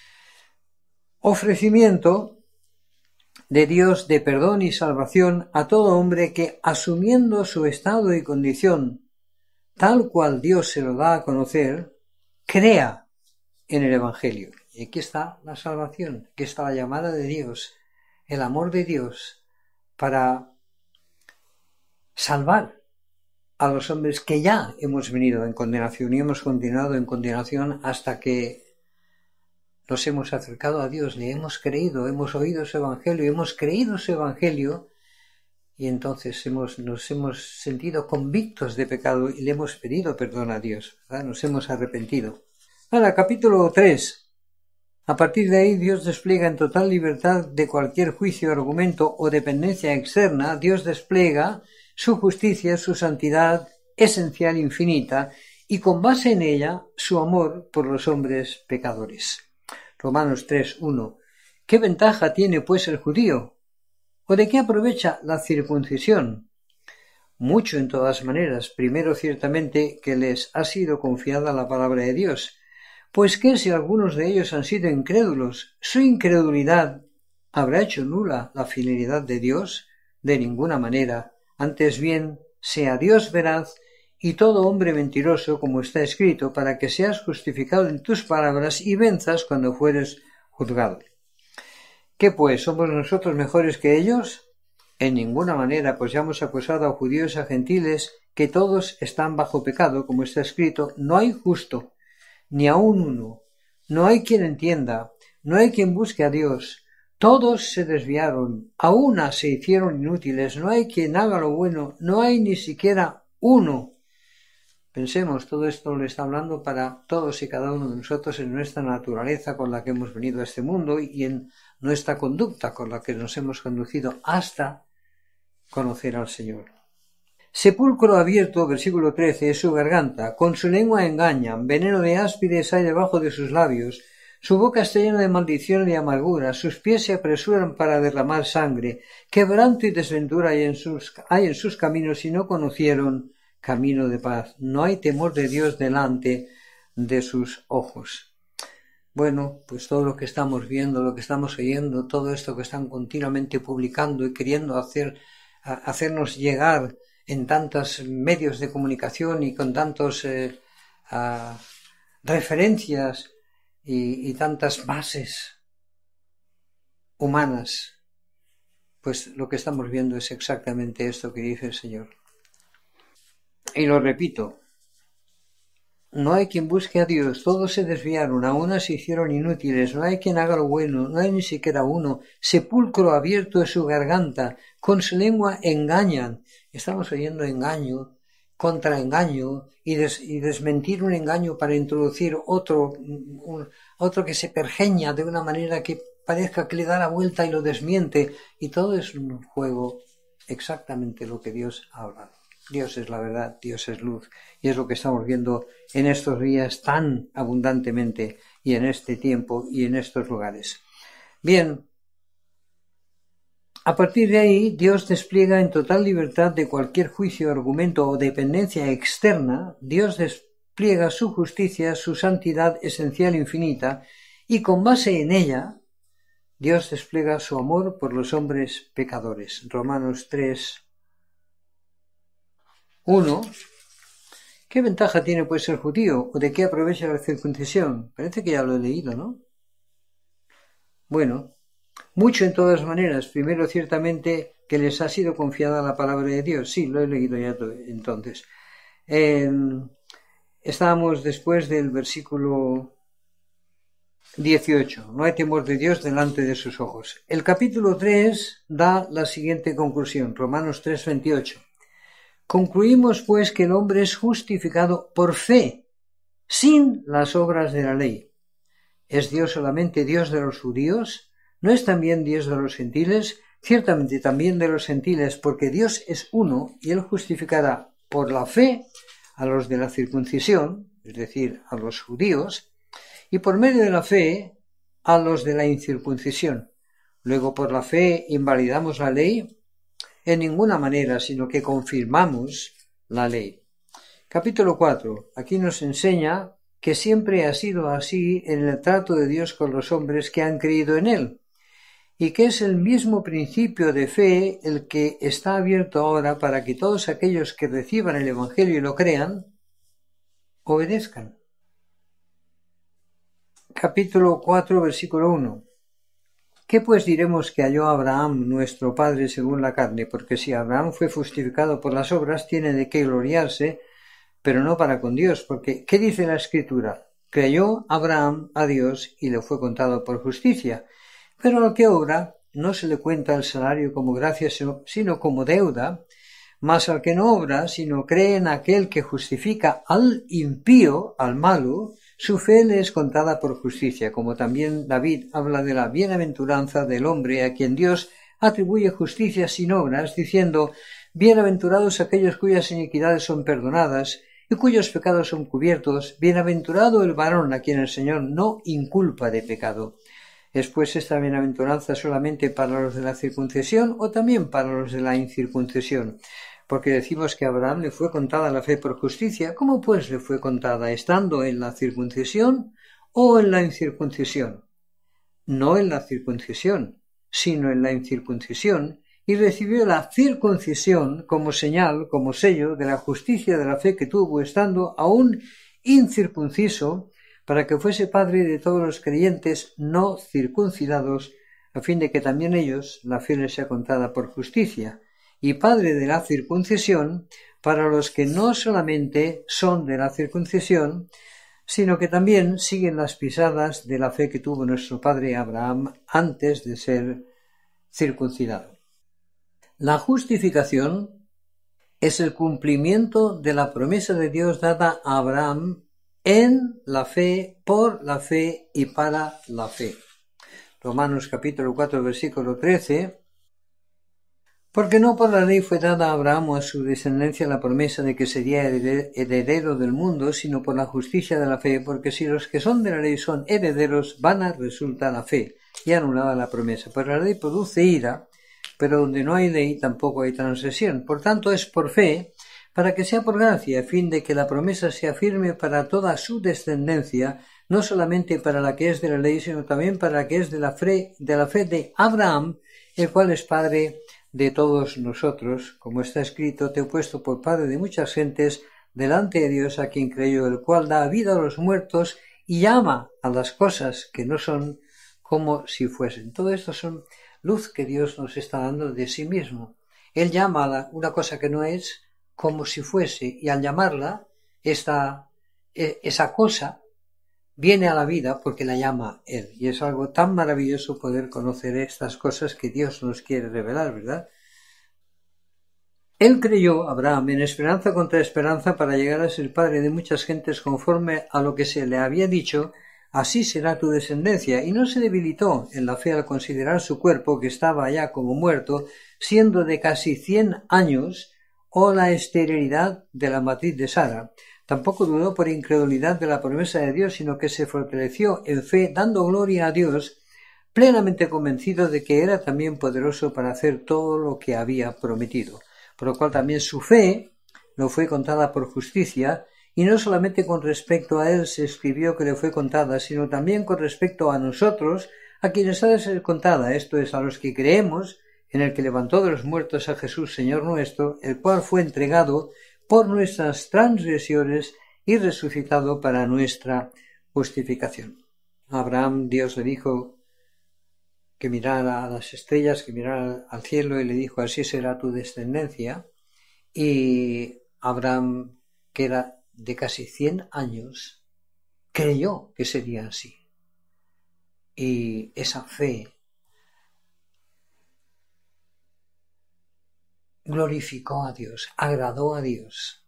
ofrecimiento de Dios de perdón y salvación a todo hombre que, asumiendo su estado y condición, tal cual Dios se lo da a conocer, crea en el Evangelio. Y aquí está la salvación, aquí está la llamada de Dios, el amor de Dios para salvar a los hombres que ya hemos venido en condenación y hemos continuado en condenación hasta que nos hemos acercado a Dios, le hemos creído, hemos oído su Evangelio, hemos creído su Evangelio y entonces hemos, nos hemos sentido convictos de pecado y le hemos pedido perdón a Dios, ¿verdad? Nos hemos arrepentido. Ahora, capítulo tres. A partir de ahí, Dios despliega en total libertad de cualquier juicio, argumento o dependencia externa. Dios despliega su justicia, su santidad esencial infinita y con base en ella su amor por los hombres pecadores. Romanos tres, uno. ¿Qué ventaja tiene pues el judío? ¿O de qué aprovecha la circuncisión? Mucho en todas maneras. Primero, ciertamente, que les ha sido confiada la palabra de Dios. Pues que si algunos de ellos han sido incrédulos, su incredulidad habrá hecho nula la fidelidad de Dios, de ninguna manera. Antes bien, sea Dios veraz y todo hombre mentiroso, como está escrito, para que seas justificado en tus palabras y venzas cuando fueres juzgado. ¿Qué pues? ¿Somos nosotros mejores que ellos? En ninguna manera, pues ya hemos acusado a judíos y a gentiles que todos están bajo pecado, como está escrito, no hay justo, ni aun uno, no hay quien entienda, no hay quien busque a Dios, todos se desviaron, a una se hicieron inútiles, no hay quien haga lo bueno, no hay ni siquiera uno. Pensemos, todo esto le está hablando para todos y cada uno de nosotros en nuestra naturaleza con la que hemos venido a este mundo y en nuestra conducta con la que nos hemos conducido hasta conocer al Señor. Sepulcro abierto, versículo trece, es su garganta, con su lengua engañan, veneno de áspides hay debajo de sus labios, su boca está llena de maldición y de amargura, sus pies se apresuran para derramar sangre, quebranto y desventura hay en sus, hay en sus caminos y no conocieron camino de paz. No hay temor de Dios delante de sus ojos. Bueno, pues todo lo que estamos viendo, lo que estamos oyendo, todo esto que están continuamente publicando y queriendo hacer, hacernos llegar en tantos medios de comunicación y con tantas eh, uh, referencias y, y tantas bases humanas, pues lo que estamos viendo es exactamente esto que dice el Señor. Y lo repito, no hay quien busque a Dios, todos se desviaron, a una se hicieron inútiles, no hay quien haga lo bueno, no hay ni siquiera uno, sepulcro abierto es su garganta, con su lengua engañan. Estamos oyendo engaño, contraengaño y, des, y desmentir un engaño para introducir otro, un, otro que se pergeña de una manera que parezca que le da la vuelta y lo desmiente, y todo es un juego exactamente lo que Dios ha hablado. Dios es la verdad, Dios es luz, y es lo que estamos viendo en estos días tan abundantemente y en este tiempo y en estos lugares. Bien, a partir de ahí Dios despliega en total libertad de cualquier juicio, argumento o dependencia externa. Dios despliega su justicia, su santidad esencial infinita, y con base en ella Dios despliega su amor por los hombres pecadores. Romanos tres, uno. ¿Qué ventaja tiene pues el judío? ¿O de qué aprovecha la circuncisión? Parece que ya lo he leído, ¿no? Bueno, mucho en todas maneras. Primero, ciertamente, que les ha sido confiada la palabra de Dios. Sí, lo he leído ya entonces. Eh, estábamos después del versículo dieciocho. No hay temor de Dios delante de sus ojos. El capítulo tres da la siguiente conclusión. Romanos tres, veintiocho. Concluimos, pues, que el hombre es justificado por fe, sin las obras de la ley. ¿Es Dios solamente Dios de los judíos? ¿No es también Dios de los gentiles? ciertamente también de los gentiles, porque Dios es uno y Él justificará por la fe a los de la circuncisión, es decir, a los judíos, y por medio de la fe a los de la incircuncisión. Luego, por la fe invalidamos la ley en ninguna manera, sino que confirmamos la ley. Capítulo cuatro. Aquí nos enseña que siempre ha sido así en el trato de Dios con los hombres que han creído en Él, y que es el mismo principio de fe el que está abierto ahora para que todos aquellos que reciban el Evangelio y lo crean, obedezcan. Capítulo cuatro, versículo uno. ¿Qué pues diremos que halló Abraham, nuestro padre, según la carne? Porque si Abraham fue justificado por las obras, tiene de qué gloriarse, pero no para con Dios, porque ¿qué dice la Escritura? Creyó Abraham a Dios y le fue contado por justicia. Pero al que obra no se le cuenta el salario como gracia, sino como deuda, mas al que no obra, sino cree en aquel que justifica al impío, al malo, su fe le es contada por justicia, como también David habla de la bienaventuranza del hombre a quien Dios atribuye justicia sin obras, diciendo: bienaventurados aquellos cuyas iniquidades son perdonadas y cuyos pecados son cubiertos, bienaventurado el varón a quien el Señor no inculpa de pecado. ¿Es pues esta bienaventuranza solamente para los de la circuncisión o también para los de la incircuncisión? Porque decimos que a Abraham le fue contada la fe por justicia. ¿Cómo pues le fue contada? ¿Estando en la circuncisión o en la incircuncisión? No en la circuncisión, sino en la incircuncisión, y recibió la circuncisión como señal, como sello de la justicia de la fe que tuvo estando aún incircunciso, para que fuese padre de todos los creyentes no circuncidados, a fin de que también ellos la fe les sea contada por justicia, y padre de la circuncisión para los que no solamente son de la circuncisión, sino que también siguen las pisadas de la fe que tuvo nuestro padre Abraham antes de ser circuncidado. La justificación es el cumplimiento de la promesa de Dios dada a Abraham en la fe, por la fe y para la fe. Romanos capítulo cuatro, versículo trece. Porque no por la ley fue dada a Abraham o a su descendencia la promesa de que sería heredero del mundo, sino por la justicia de la fe, porque si los que son de la ley son herederos, vana resulta la fe, y anulada la promesa. Pues la ley produce ira, pero donde no hay ley tampoco hay transgresión. Por tanto, es por fe, para que sea por gracia, a fin de que la promesa sea firme para toda su descendencia, no solamente para la que es de la ley, sino también para la que es de la fe de, la fe de Abraham, el cual es padre de todos nosotros, como está escrito: te he puesto por padre de muchas gentes delante de Dios a quien creyó, el cual da vida a los muertos y llama a las cosas que no son como si fuesen. Todo esto son luz que Dios nos está dando de sí mismo. Él llama a una cosa que no es como si fuese, y al llamarla, esta, esa cosa viene a la vida porque la llama Él. Y es algo tan maravilloso poder conocer estas cosas que Dios nos quiere revelar, ¿verdad? Él creyó, Abraham, en esperanza contra esperanza, para llegar a ser padre de muchas gentes conforme a lo que se le había dicho: así será tu descendencia. Y no se debilitó en la fe al considerar su cuerpo, que estaba ya como muerto, siendo de casi cien años, o la esterilidad de la matriz de Sara. Tampoco dudó por incredulidad de la promesa de Dios, sino que se fortaleció en fe, dando gloria a Dios, plenamente convencido de que era también poderoso para hacer todo lo que había prometido. Por lo cual también su fe no fue contada por justicia, y no solamente con respecto a él se escribió que le fue contada, sino también con respecto a nosotros, a quienes ha de ser contada, esto es, a los que creemos en el que levantó de los muertos a Jesús, Señor nuestro, el cual fue entregado por nuestras transgresiones y resucitado para nuestra justificación. A Abraham Dios le dijo que mirara a las estrellas, que mirara al cielo, y le dijo: así será tu descendencia. Y Abraham, que era de casi cien años, creyó que sería así. Y esa fe glorificó a Dios, agradó a Dios.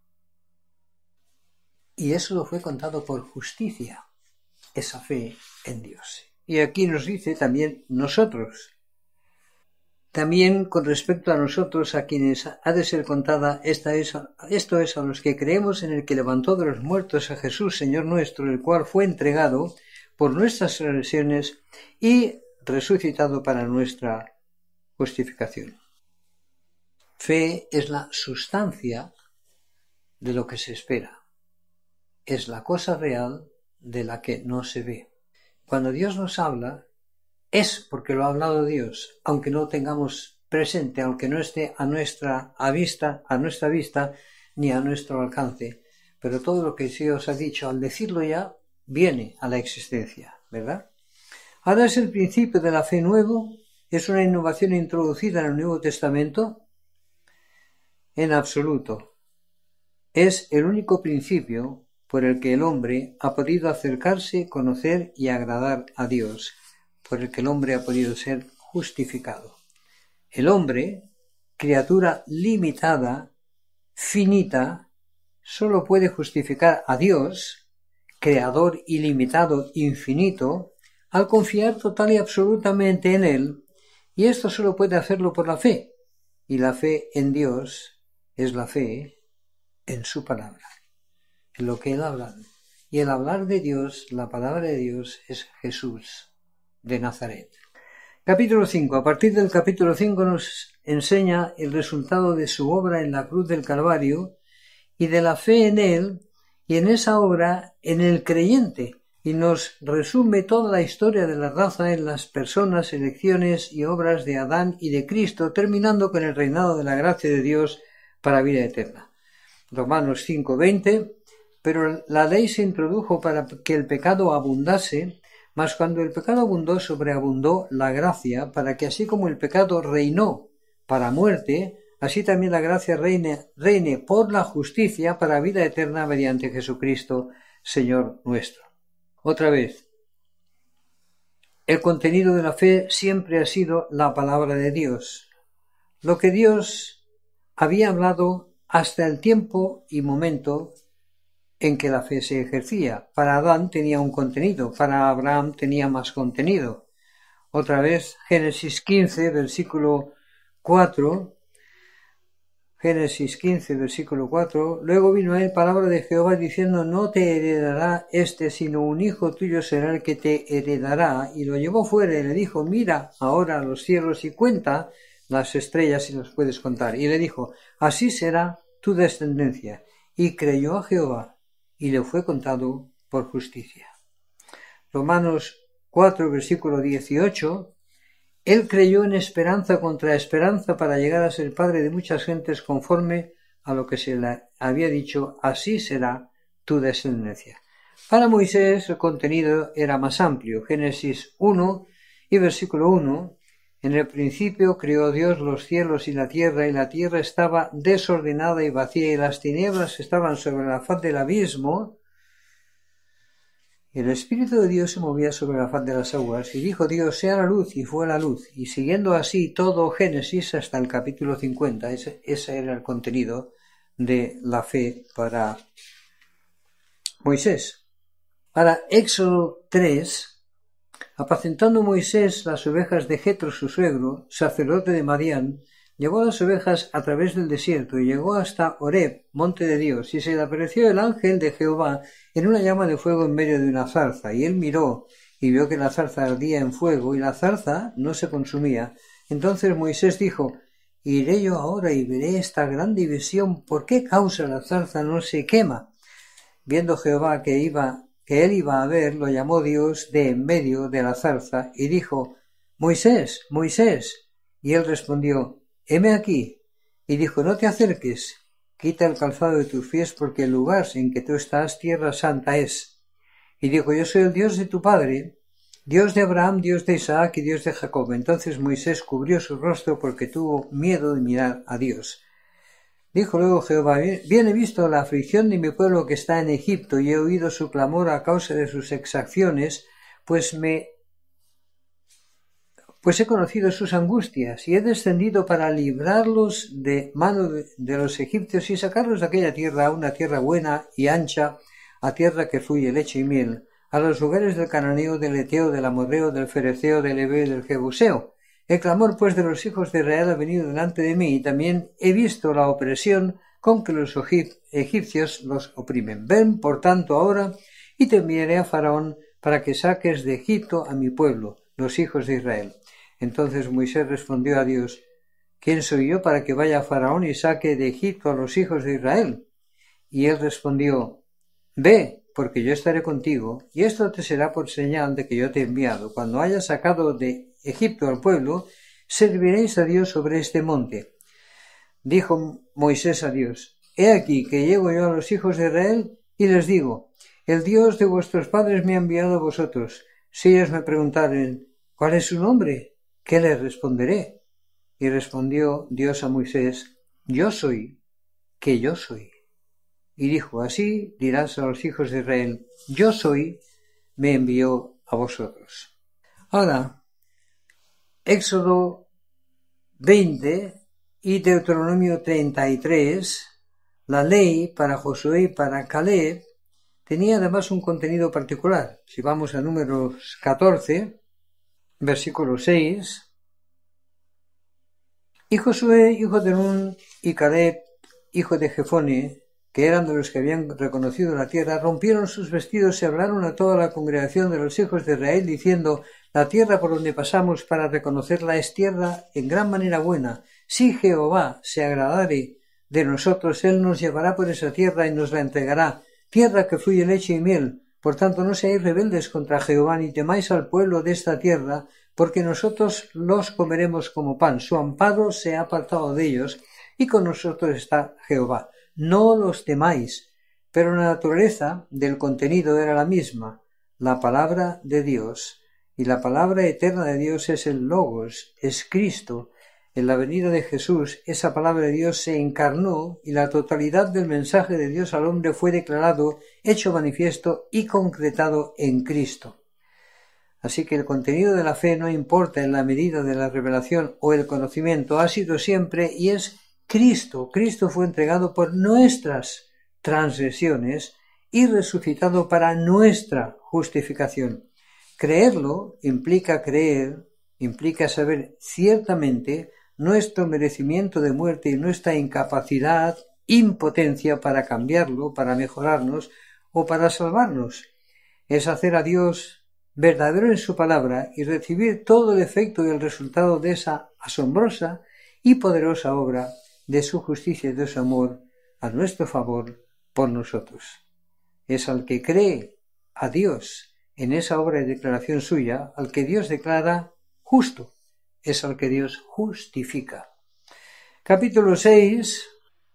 Y eso lo fue contado por justicia, esa fe en Dios. Y aquí nos dice también nosotros. también con respecto a nosotros, a quienes ha de ser contada, esta es, esto es a los que creemos en el que levantó de los muertos a Jesús, Señor nuestro, el cual fue entregado por nuestras transgresiones y resucitado para nuestra justificación. Fe es la sustancia de lo que se espera. Es la cosa real de la que no se ve. Cuando Dios nos habla, es porque lo ha hablado Dios, aunque no tengamos presente, aunque no esté a nuestra a vista, a nuestra vista, ni a nuestro alcance. Pero todo lo que Dios ha dicho, al decirlo ya, viene a la existencia, ¿verdad? Ahora es el principio de la fe nuevo, es una innovación introducida en el Nuevo Testamento. En absoluto. Es el único principio por el que el hombre ha podido acercarse, conocer y agradar a Dios, por el que el hombre ha podido ser justificado. El hombre, criatura limitada, finita, solo puede justificar a Dios, creador ilimitado, infinito, al confiar total y absolutamente en Él, y esto solo puede hacerlo por la fe, y la fe en Dios es la fe en su palabra, en lo que Él habla. Y el hablar de Dios, la palabra de Dios, es Jesús de Nazaret. Capítulo cinco. A partir del capítulo cinco nos enseña el resultado de su obra en la cruz del Calvario y de la fe en Él y en esa obra en el creyente, y nos resume toda la historia de la raza en las personas, elecciones y obras de Adán y de Cristo, terminando con el reinado de la gracia de Dios para vida eterna. Romanos cinco veinte. Pero la ley se introdujo para que el pecado abundase, mas cuando el pecado abundó, sobreabundó la gracia, para que así como el pecado reinó para muerte, así también la gracia reine, reine por la justicia para vida eterna mediante Jesucristo, Señor nuestro. Otra vez, el contenido de la fe siempre ha sido la palabra de Dios, lo que Dios había hablado hasta el tiempo y momento en que la fe se ejercía. Para Adán tenía un contenido, para Abraham tenía más contenido. Otra vez, Génesis quince, versículo cuatro, Génesis quince, versículo cuatro, luego vino a él palabra de Jehová diciendo, no te heredará este, sino un hijo tuyo será el que te heredará, y lo llevó fuera y le dijo, mira ahora los cielos y cuenta las estrellas si los puedes contar, y le dijo, así será tu descendencia, y creyó a Jehová, y le fue contado por justicia. Romanos cuatro, versículo dieciocho, él creyó en esperanza contra esperanza para llegar a ser padre de muchas gentes conforme a lo que se le había dicho, así será tu descendencia. Para Moisés el contenido era más amplio. Génesis uno y versículo uno, en el principio creó Dios los cielos y la tierra, y la tierra estaba desordenada y vacía, y las tinieblas estaban sobre la faz del abismo, y el Espíritu de Dios se movía sobre la faz de las aguas, y dijo Dios, sea la luz, y fue la luz. Y siguiendo así todo Génesis hasta el capítulo cincuenta, ese, ese era el contenido de la fe para Moisés. Para Éxodo tres, apacentando Moisés las ovejas de Jetro su suegro, sacerdote de Madián, llevó las ovejas a través del desierto y llegó hasta Horeb, monte de Dios, y se le apareció el ángel de Jehová en una llama de fuego en medio de una zarza, y él miró y vio que la zarza ardía en fuego y la zarza no se consumía. Entonces Moisés dijo, iré yo ahora y veré esta gran división, ¿por qué causa la zarza no se quema? Viendo Jehová que iba que él iba a ver, lo llamó Dios de en medio de la zarza y dijo, Moisés, Moisés. Y él respondió, heme aquí. Y dijo, no te acerques, quita el calzado de tus pies, porque el lugar en que tú estás, tierra santa es. Y dijo, yo soy el Dios de tu padre, Dios de Abraham, Dios de Isaac y Dios de Jacob. Entonces Moisés cubrió su rostro porque tuvo miedo de mirar a Dios. Dijo luego Jehová, bien he visto la aflicción de mi pueblo que está en Egipto, y he oído su clamor a causa de sus exacciones, pues me pues he conocido sus angustias, y he descendido para librarlos de mano de, de los egipcios y sacarlos de aquella tierra a una tierra buena y ancha, a tierra que fluye leche y miel, a los lugares del cananeo, del eteo, del amorreo, del fereceo, del heveo y del jebuseo. El clamor pues de los hijos de Israel ha venido delante de mí, y también he visto la opresión con que los egipcios los oprimen. Ven, por tanto, ahora, y te enviaré a Faraón para que saques de Egipto a mi pueblo, los hijos de Israel. Entonces Moisés respondió a Dios: ¿Quién soy yo para que vaya a Faraón y saque de Egipto a los hijos de Israel? Y él respondió: Ve, porque yo estaré contigo, y esto te será por señal de que yo te he enviado. Cuando hayas sacado de Egipto al pueblo, serviréis a Dios sobre este monte. Dijo Moisés a Dios: He aquí que llego yo a los hijos de Israel y les digo: El Dios de vuestros padres me ha enviado a vosotros. Si ellos me preguntaren: ¿Cuál es su nombre?, ¿qué les responderé? Y respondió Dios a Moisés: Yo soy, que yo soy. Y dijo: Así dirás a los hijos de Israel: Yo soy, me envió a vosotros. Ahora, Éxodo veinte y Deuteronomio treinta y tres, la ley para Josué y para Caleb tenía además un contenido particular. Si vamos a Números catorce, versículo seis, y Josué, hijo de Nun, y Caleb, hijo de Jefone, que eran de los que habían reconocido la tierra, rompieron sus vestidos y hablaron a toda la congregación de los hijos de Israel, diciendo: La tierra por donde pasamos para reconocerla es tierra en gran manera buena. Si Jehová se agradare de nosotros, él nos llevará por esa tierra y nos la entregará, tierra que fluye leche y miel. Por tanto, no seáis rebeldes contra Jehová, ni temáis al pueblo de esta tierra, porque nosotros los comeremos como pan. Su amparo se ha apartado de ellos, y con nosotros está Jehová. No los temáis. Pero la naturaleza del contenido era la misma, la palabra de Dios. Y la palabra eterna de Dios es el Logos, es Cristo. En la venida de Jesús, esa palabra de Dios se encarnó y la totalidad del mensaje de Dios al hombre fue declarado, hecho manifiesto y concretado en Cristo. Así que el contenido de la fe no importa en la medida de la revelación o el conocimiento, ha sido siempre y es Cristo. Cristo fue entregado por nuestras transgresiones y resucitado para nuestra justificación. Creerlo implica creer, implica saber ciertamente nuestro merecimiento de muerte y nuestra incapacidad, impotencia para cambiarlo, para mejorarnos o para salvarnos. Es hacer a Dios verdadero en su palabra y recibir todo el efecto y el resultado de esa asombrosa y poderosa obra de su justicia y de su amor a nuestro favor por nosotros. Es al que cree a Dios en esa obra de declaración suya, al que Dios declara justo, es al que Dios justifica. Capítulo seis.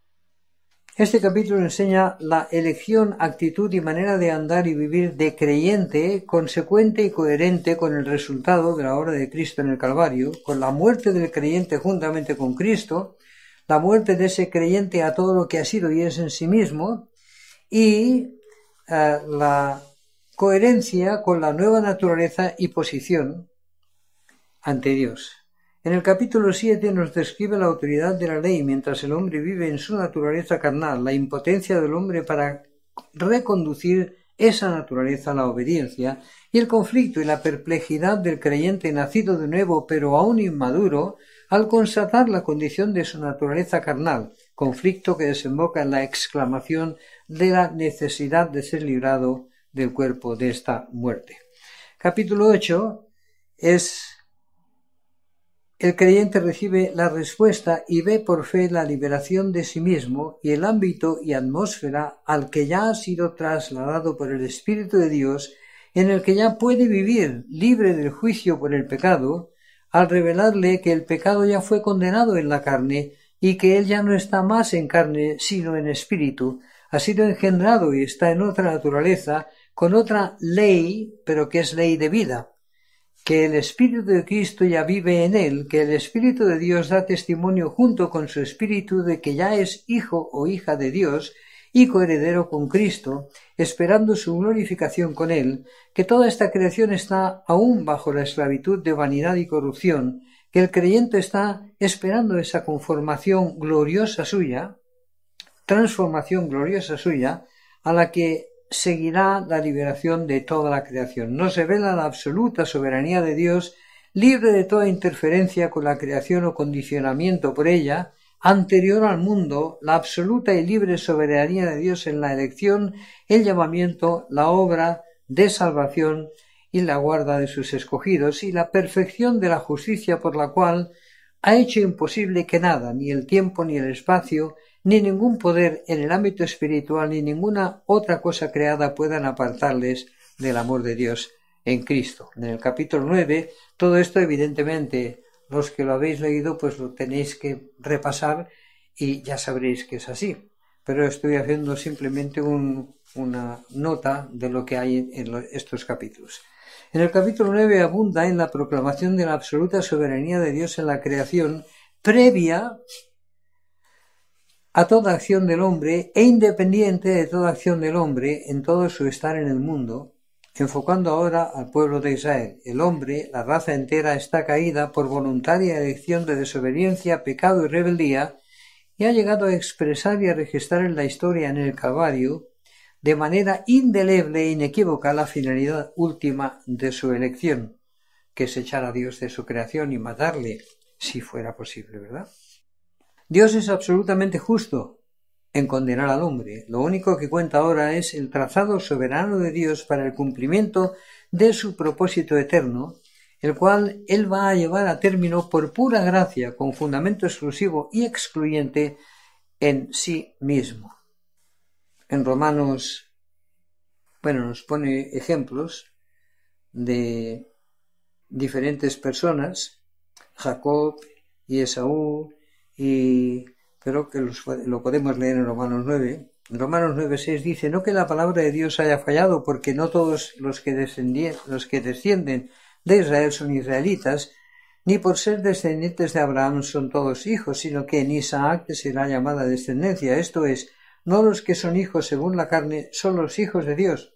Este capítulo enseña la elección, actitud y manera de andar y vivir de creyente, consecuente y coherente con el resultado de la obra de Cristo en el Calvario, con la muerte del creyente juntamente con Cristo, la muerte de ese creyente a todo lo que ha sido y es en sí mismo, y uh, la coherencia con la nueva naturaleza y posición ante Dios. En el capítulo siete nos describe la autoridad de la ley mientras el hombre vive en su naturaleza carnal, la impotencia del hombre para reconducir esa naturaleza a la obediencia y el conflicto y la perplejidad del creyente nacido de nuevo pero aún inmaduro al constatar la condición de su naturaleza carnal, conflicto que desemboca en la exclamación de la necesidad de ser librado del cuerpo de esta muerte. Capítulo ocho es: el creyente recibe la respuesta y ve por fe la liberación de sí mismo y el ámbito y atmósfera al que ya ha sido trasladado por el Espíritu de Dios, en el que ya puede vivir libre del juicio por el pecado, al revelarle que el pecado ya fue condenado en la carne y que él ya no está más en carne sino en espíritu, ha sido engendrado y está en otra naturaleza, con otra ley, pero que es ley de vida, que el Espíritu de Cristo ya vive en él, que el Espíritu de Dios da testimonio junto con su Espíritu de que ya es hijo o hija de Dios y coheredero con Cristo, esperando su glorificación con él, que toda esta creación está aún bajo la esclavitud de vanidad y corrupción, que el creyente está esperando esa conformación gloriosa suya, transformación gloriosa suya, a la que seguirá la liberación de toda la creación. Nos revela la absoluta soberanía de Dios, libre de toda interferencia con la creación o condicionamiento por ella, anterior al mundo, la absoluta y libre soberanía de Dios en la elección, el llamamiento, la obra de salvación y la guarda de sus escogidos, y la perfección de la justicia por la cual ha hecho imposible que nada, ni el tiempo ni el espacio, ni ningún poder en el ámbito espiritual, ni ninguna otra cosa creada puedan apartarles del amor de Dios en Cristo. En el capítulo nueve, todo esto evidentemente, los que lo habéis leído, pues lo tenéis que repasar y ya sabréis que es así. Pero estoy haciendo simplemente un, una nota de lo que hay en los, estos capítulos. En el capítulo nueve abunda en la proclamación de la absoluta soberanía de Dios en la creación, previa a toda acción del hombre e independiente de toda acción del hombre en todo su estar en el mundo, enfocando ahora al pueblo de Israel. El hombre, la raza entera, está caída por voluntaria elección de desobediencia, pecado y rebeldía, y ha llegado a expresar y a registrar en la historia en el Calvario de manera indeleble e inequívoca la finalidad última de su elección, que es echar a Dios de su creación y matarle, si fuera posible, ¿verdad? Dios es absolutamente justo en condenar al hombre. Lo único que cuenta ahora es el trazado soberano de Dios para el cumplimiento de su propósito eterno, el cual Él va a llevar a término por pura gracia, con fundamento exclusivo y excluyente en sí mismo. En Romanos, bueno, nos pone ejemplos de diferentes personas, Jacob y Esaú, y creo que los, lo podemos leer en Romanos nueve. En Romanos nueve seis dice: no que la palabra de Dios haya fallado, porque no todos los que, los que descienden de Israel son israelitas, ni por ser descendientes de Abraham son todos hijos, sino que en Isaac será llamada descendencia, esto es, no los que son hijos según la carne son los hijos de Dios,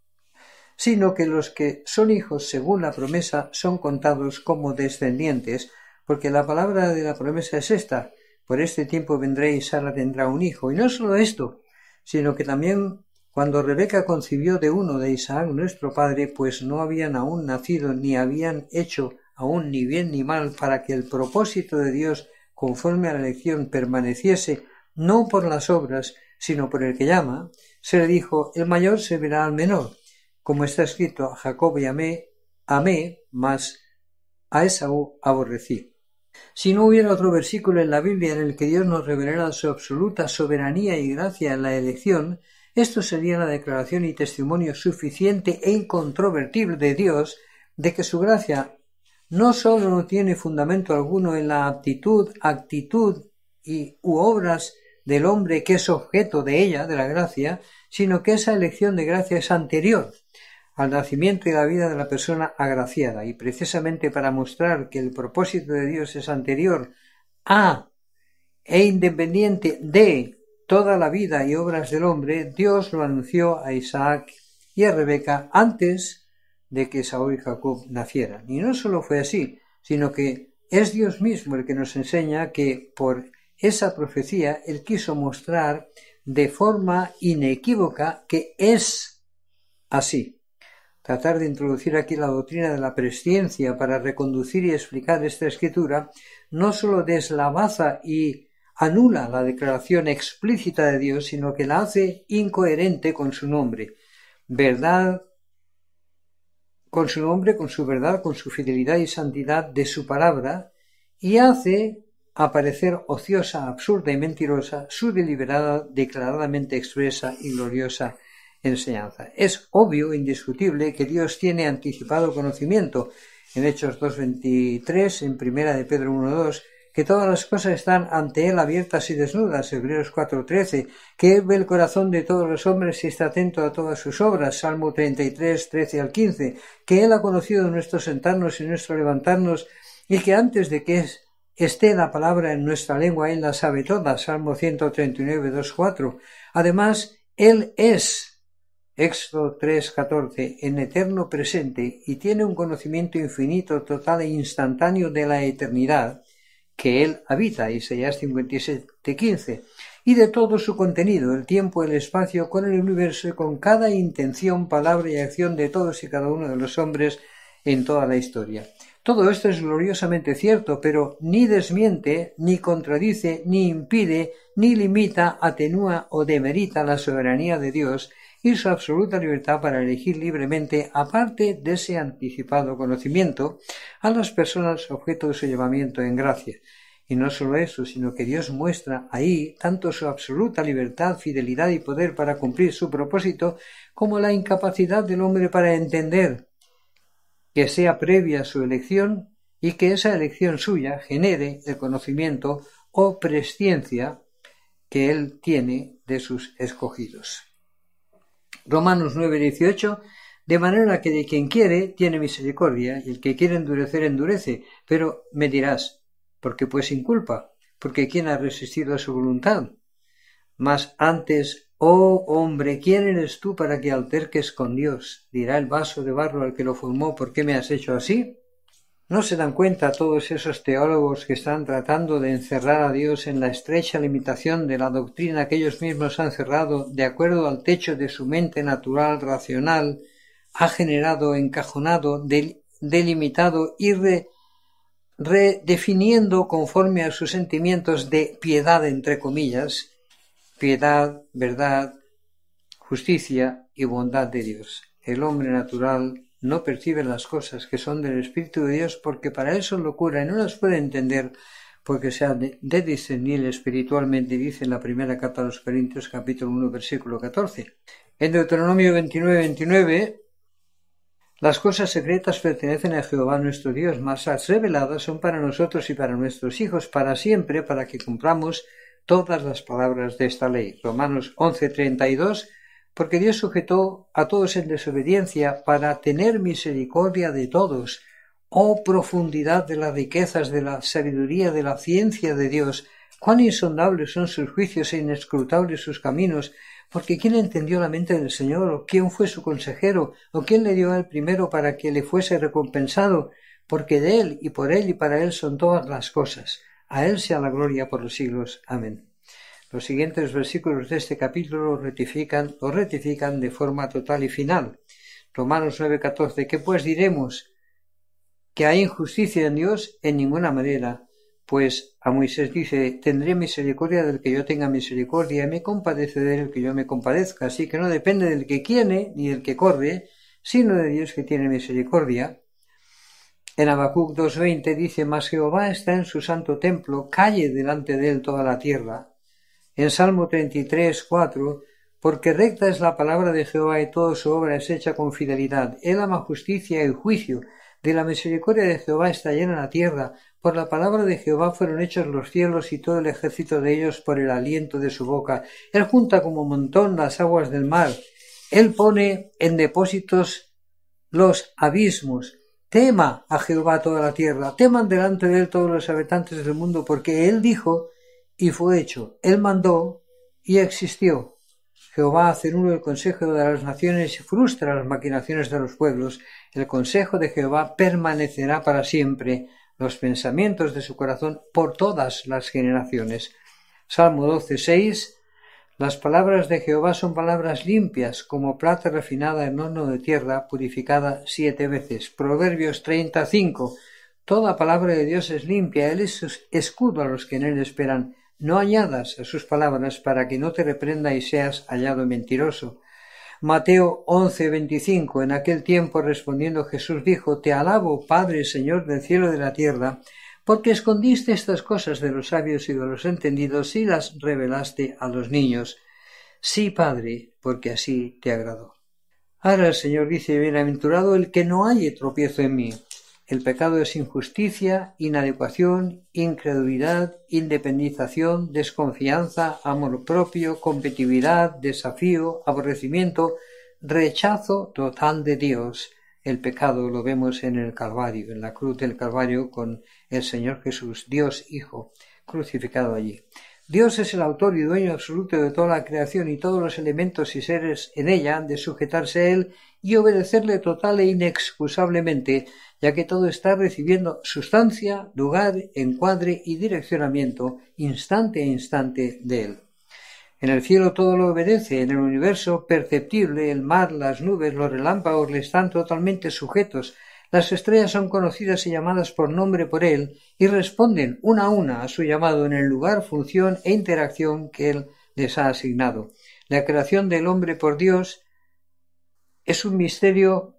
sino que los que son hijos según la promesa son contados como descendientes, porque la palabra de la promesa es esta: por este tiempo vendré y Sara tendrá un hijo. Y no solo esto, sino que también cuando Rebeca concibió de uno de Isaac nuestro padre, pues no habían aún nacido ni habían hecho aún ni bien ni mal, para que el propósito de Dios conforme a la elección permaneciese no por las obras, sino por el que llama, se le dijo: el mayor servirá al menor, como está escrito: a Jacob y amé, amé, mas a Esaú aborrecí. Si no hubiera otro versículo en la Biblia en el que Dios nos revelara su absoluta soberanía y gracia en la elección, esto sería la declaración y testimonio suficiente e incontrovertible de Dios de que su gracia no sólo no tiene fundamento alguno en la aptitud, actitud y u obras del hombre que es objeto de ella, de la gracia, sino que esa elección de gracia es anterior al nacimiento y la vida de la persona agraciada, y precisamente para mostrar que el propósito de Dios es anterior a e independiente de toda la vida y obras del hombre, Dios lo anunció a Isaac y a Rebeca antes de que Esaú y Jacob nacieran. Y no solo fue así, sino que es Dios mismo el que nos enseña que por esa profecía Él quiso mostrar de forma inequívoca que es así. Tratar de introducir aquí la doctrina de la presciencia para reconducir y explicar esta escritura no solo deslavaza y anula la declaración explícita de Dios, sino que la hace incoherente con su nombre, verdad, con su nombre, con su verdad, con su fidelidad y santidad de su palabra, y hace aparecer ociosa, absurda y mentirosa su deliberada, declaradamente expresa y gloriosa enseñanza. Es obvio, indiscutible, que Dios tiene anticipado conocimiento en Hechos dos veintitrés, en Primera de Pedro uno dos, que todas las cosas están ante Él abiertas y desnudas, Hebreos cuatro trece, que Él ve el corazón de todos los hombres y está atento a todas sus obras, Salmo treinta y tres, trece al quince, que Él ha conocido nuestro sentarnos y nuestro levantarnos, y que antes de que esté la palabra en nuestra lengua, Él la sabe toda, Salmo ciento treinta y nueve, dos, cuatro. Además, Él es, Éxodo tres catorce, en eterno presente y tiene un conocimiento infinito, total e instantáneo de la eternidad, que Él habita, Isaías cincuenta y siete quince, y de todo su contenido, el tiempo, el espacio, con el universo y con cada intención, palabra y acción de todos y cada uno de los hombres en toda la historia. Todo esto es gloriosamente cierto, pero ni desmiente, ni contradice, ni impide, ni limita, atenúa o demerita la soberanía de Dios y su absoluta libertad para elegir libremente, aparte de ese anticipado conocimiento, a las personas objeto de su llamamiento en gracia. Y no solo eso, sino que Dios muestra ahí tanto su absoluta libertad, fidelidad y poder para cumplir su propósito, como la incapacidad del hombre para entender que sea previa su elección y que esa elección suya genere el conocimiento o presciencia que él tiene de sus escogidos. Romanos nueve dieciocho, de manera que de quien quiere tiene misericordia, y el que quiere endurecer endurece. Pero me dirás, ¿por qué pues sin culpa? Porque ¿quién ha resistido a su voluntad? Mas antes, oh hombre, ¿quién eres tú para que alterques con Dios? Dirá el vaso de barro al que lo formó, ¿por qué me has hecho así? ¿No se dan cuenta todos esos teólogos que están tratando de encerrar a Dios en la estrecha limitación de la doctrina que ellos mismos han cerrado de acuerdo al techo de su mente natural, racional, ha generado, encajonado, del, delimitado y re, redefiniendo conforme a sus sentimientos de piedad, entre comillas, piedad, verdad, justicia y bondad de Dios? El hombre natural no percibe las cosas que son del Espíritu de Dios porque para él son locura y no las puede entender porque se ha de, de discernir espiritualmente, dice en la primera carta a los Corintios, capítulo uno, versículo catorce. En Deuteronomio veintinueve, veintinueve, las cosas secretas pertenecen a Jehová nuestro Dios, mas las reveladas son para nosotros y para nuestros hijos, para siempre, para que cumplamos todas las palabras de esta ley. Romanos once, treinta y dos, porque Dios sujetó a todos en desobediencia para tener misericordia de todos. Oh profundidad de las riquezas, de la sabiduría, de la ciencia de Dios, cuán insondables son sus juicios e inescrutables sus caminos, porque ¿quién entendió la mente del Señor? ¿O quién fue su consejero? ¿O quién le dio a él primero para que le fuese recompensado? Porque de él, y por él, y para él son todas las cosas. A él sea la gloria por los siglos. Amén. Los siguientes versículos de este capítulo lo rectifican, lo rectifican de forma total y final. Romanos nueve, catorce. ¿Qué pues diremos? ¿Que hay injusticia en Dios? En ninguna manera. Pues a Moisés dice, tendré misericordia del que yo tenga misericordia, y me compadece del que yo me compadezca. Así que no depende del que quiere ni del que corre, sino de Dios que tiene misericordia. En Habacuc dos veinte dice, mas Jehová está en su santo templo, calle delante de él toda la tierra. En Salmo treinta y tres, cuatro, porque recta es la palabra de Jehová y toda su obra es hecha con fidelidad. Él ama justicia y juicio. De la misericordia de Jehová está llena la tierra. Por la palabra de Jehová fueron hechos los cielos y todo el ejército de ellos por el aliento de su boca. Él junta como montón las aguas del mar. Él pone en depósitos los abismos. Tema a Jehová toda la tierra. Teman delante de él todos los habitantes del mundo, porque él dijo y fue hecho. Él mandó y existió. Jehová hace nulo el consejo de las naciones y frustra las maquinaciones de los pueblos. El consejo de Jehová permanecerá para siempre, los pensamientos de su corazón por todas las generaciones. Salmo doce, seis. Las palabras de Jehová son palabras limpias, como plata refinada en horno de tierra, purificada siete veces. Proverbios treinta, cinco. Toda palabra de Dios es limpia, él es escudo a los que en él esperan. No añadas a sus palabras para que no te reprenda y seas hallado mentiroso. Mateo once, veinticinco. En aquel tiempo respondiendo Jesús dijo, te alabo, Padre, Señor del cielo y de la tierra, porque escondiste estas cosas de los sabios y de los entendidos y las revelaste a los niños. Sí, Padre, porque así te agradó. Ahora el Señor dice, bienaventurado el que no halle tropiezo en mí. El pecado es injusticia, inadecuación, incredulidad, independización, desconfianza, amor propio, competitividad, desafío, aborrecimiento, rechazo total de Dios. El pecado lo vemos en el Calvario, en la cruz del Calvario con el Señor Jesús, Dios Hijo, crucificado allí. Dios es el autor y dueño absoluto de toda la creación y todos los elementos y seres en ella han de sujetarse a Él y obedecerle total e inexcusablemente, ya que todo está recibiendo sustancia, lugar, encuadre y direccionamiento instante a instante de Él. En el cielo todo lo obedece, en el universo perceptible, el mar, las nubes, los relámpagos le están totalmente sujetos. Las estrellas son conocidas y llamadas por nombre por él y responden una a una a su llamado en el lugar, función e interacción que él les ha asignado. La creación del hombre por Dios es un misterio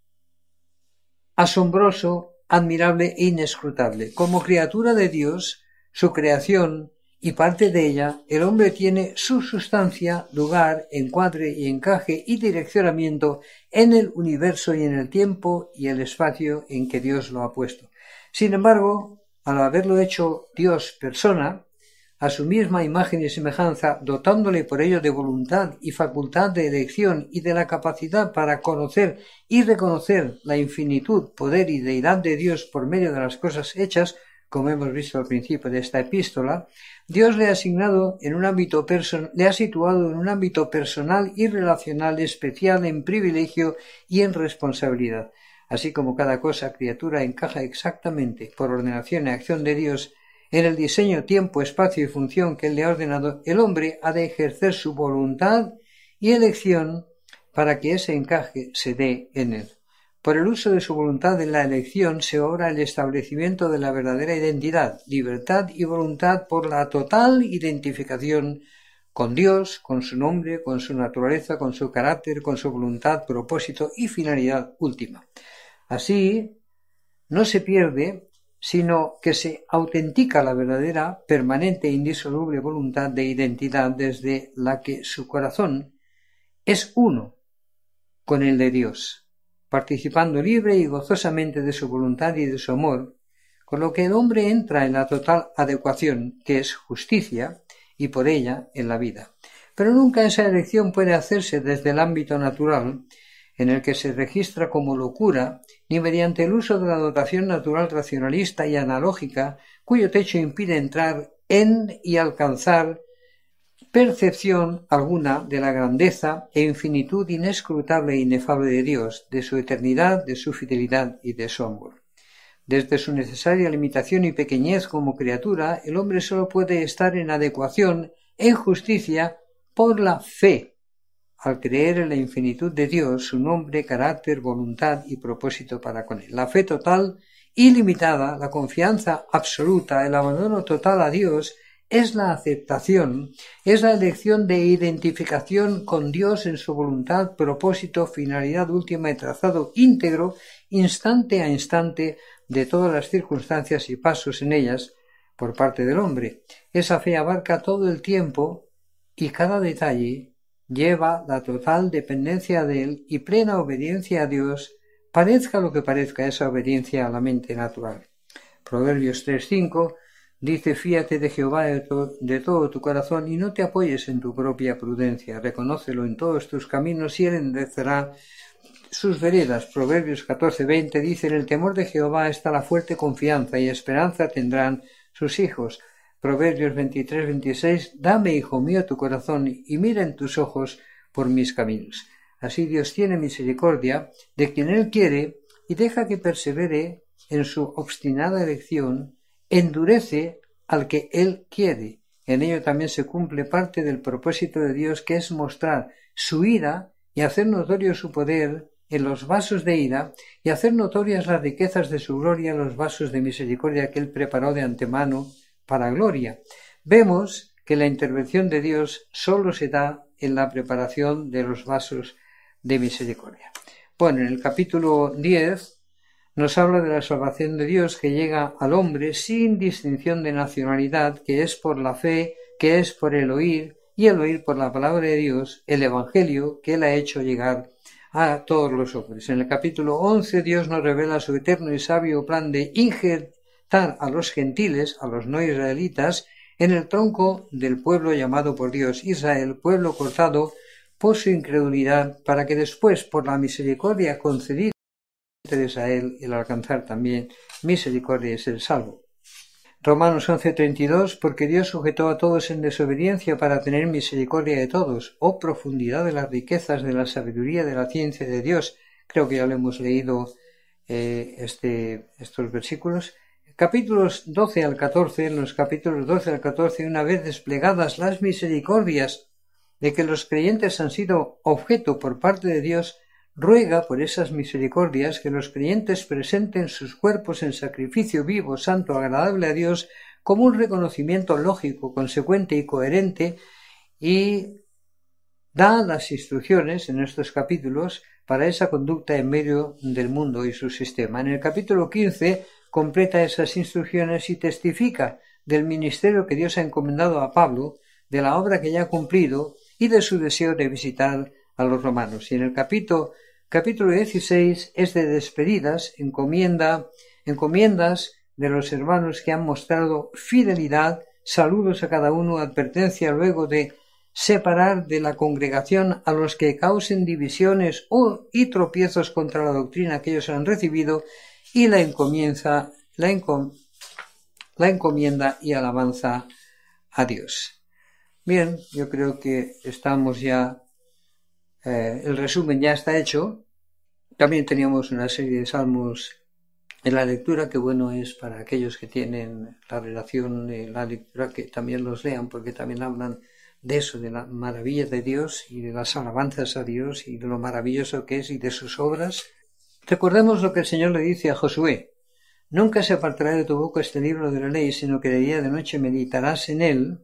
asombroso, admirable e inescrutable. Como criatura de Dios, su creación y parte de ella, el hombre tiene su sustancia, lugar, encuadre y encaje y direccionamiento en el universo y en el tiempo y el espacio en que Dios lo ha puesto. Sin embargo, al haberlo hecho Dios persona, a su misma imagen y semejanza, dotándole por ello de voluntad y facultad de elección y de la capacidad para conocer y reconocer la infinitud, poder y deidad de Dios por medio de las cosas hechas, como hemos visto al principio de esta epístola, Dios le ha asignado en un ámbito person- le ha situado en un ámbito personal y relacional especial en privilegio y en responsabilidad. Así como cada cosa, criatura, encaja exactamente por ordenación y acción de Dios en el diseño, tiempo, espacio y función que él le ha ordenado, el hombre ha de ejercer su voluntad y elección para que ese encaje se dé en él. Por el uso de su voluntad en la elección se obra el establecimiento de la verdadera identidad, libertad y voluntad por la total identificación con Dios, con su nombre, con su naturaleza, con su carácter, con su voluntad, propósito y finalidad última. Así, no se pierde, sino que se autentica la verdadera, permanente e indisoluble voluntad de identidad desde la que su corazón es uno con el de Dios, participando libre y gozosamente de su voluntad y de su amor, con lo que el hombre entra en la total adecuación, que es justicia, y por ella en la vida. Pero nunca esa elección puede hacerse desde el ámbito natural, en el que se registra como locura, ni mediante el uso de la dotación natural racionalista y analógica, cuyo techo impide entrar en y alcanzar percepción alguna de la grandeza e infinitud inescrutable e inefable de Dios, de su eternidad, de su fidelidad y de su amor. Desde su necesaria limitación y pequeñez como criatura, el hombre solo puede estar en adecuación, en justicia, por la fe, al creer en la infinitud de Dios, su nombre, carácter, voluntad y propósito para con él. La fe total, ilimitada, la confianza absoluta, el abandono total a Dios, es la aceptación, es la elección de identificación con Dios en su voluntad, propósito, finalidad última y trazado íntegro, instante a instante, de todas las circunstancias y pasos en ellas por parte del hombre. Esa fe abarca todo el tiempo y cada detalle lleva la total dependencia de él y plena obediencia a Dios, parezca lo que parezca esa obediencia a la mente natural. Proverbios tres cinco dice: fíate de Jehová de, to- de todo tu corazón y no te apoyes en tu propia prudencia, reconócelo en todos tus caminos y él enderezará sus veredas. Proverbios catorce veinte dice: en el temor de Jehová está la fuerte confianza y esperanza tendrán sus hijos. Proverbios veintitrés veintiséis: dame, hijo mío, tu corazón y mira en tus ojos por mis caminos. Así Dios tiene misericordia de quien él quiere y deja que persevere en su obstinada elección, endurece al que él quiere. En ello también se cumple parte del propósito de Dios, que es mostrar su ira y hacer notorio su poder en los vasos de ira y hacer notorias las riquezas de su gloria en los vasos de misericordia que él preparó de antemano para gloria. Vemos que la intervención de Dios sólo se da en la preparación de los vasos de misericordia. Bueno, en el capítulo diez nos habla de la salvación de Dios que llega al hombre sin distinción de nacionalidad, que es por la fe, que es por el oír, y el oír por la palabra de Dios, el Evangelio que él ha hecho llegar a todos los hombres. En el capítulo once Dios nos revela su eterno y sabio plan de injertar a los gentiles, a los no israelitas, en el tronco del pueblo llamado por Dios Israel, pueblo cortado por su incredulidad, para que después, por la misericordia concedida de Israel, el alcanzar también misericordia es el salvo. Romanos once treinta y dos: porque Dios sujetó a todos en desobediencia para tener misericordia de todos. Oh profundidad de las riquezas de la sabiduría de la ciencia de Dios. Creo que ya lo hemos leído eh, este, estos versículos. Capítulos doce al catorce, en los capítulos doce al catorce, una vez desplegadas las misericordias de que los creyentes han sido objeto por parte de Dios, ruega por esas misericordias que los creyentes presenten sus cuerpos en sacrificio vivo, santo, agradable a Dios, como un reconocimiento lógico, consecuente y coherente, y da las instrucciones en estos capítulos para esa conducta en medio del mundo y su sistema. En el capítulo quince completa esas instrucciones y testifica del ministerio que Dios ha encomendado a Pablo, de la obra que ya ha cumplido y de su deseo de visitar a los romanos. Y en el capítulo, capítulo dieciséis es de despedidas, encomienda, encomiendas de los hermanos que han mostrado fidelidad, saludos a cada uno, advertencia luego de separar de la congregación a los que causen divisiones o y tropiezos contra la doctrina que ellos han recibido, y la encomienda, la, encom, la encomienda y alabanza a Dios. Bien, yo creo que estamos ya, eh, el resumen ya está hecho. También teníamos una serie de salmos en la lectura, que bueno es para aquellos que tienen la relación de la lectura que también los lean, porque también hablan de eso, de la maravilla de Dios y de las alabanzas a Dios y de lo maravilloso que es y de sus obras. Recordemos lo que el Señor le dice a Josué: nunca se apartará de tu boca este libro de la ley, sino que de día y de noche meditarás en él,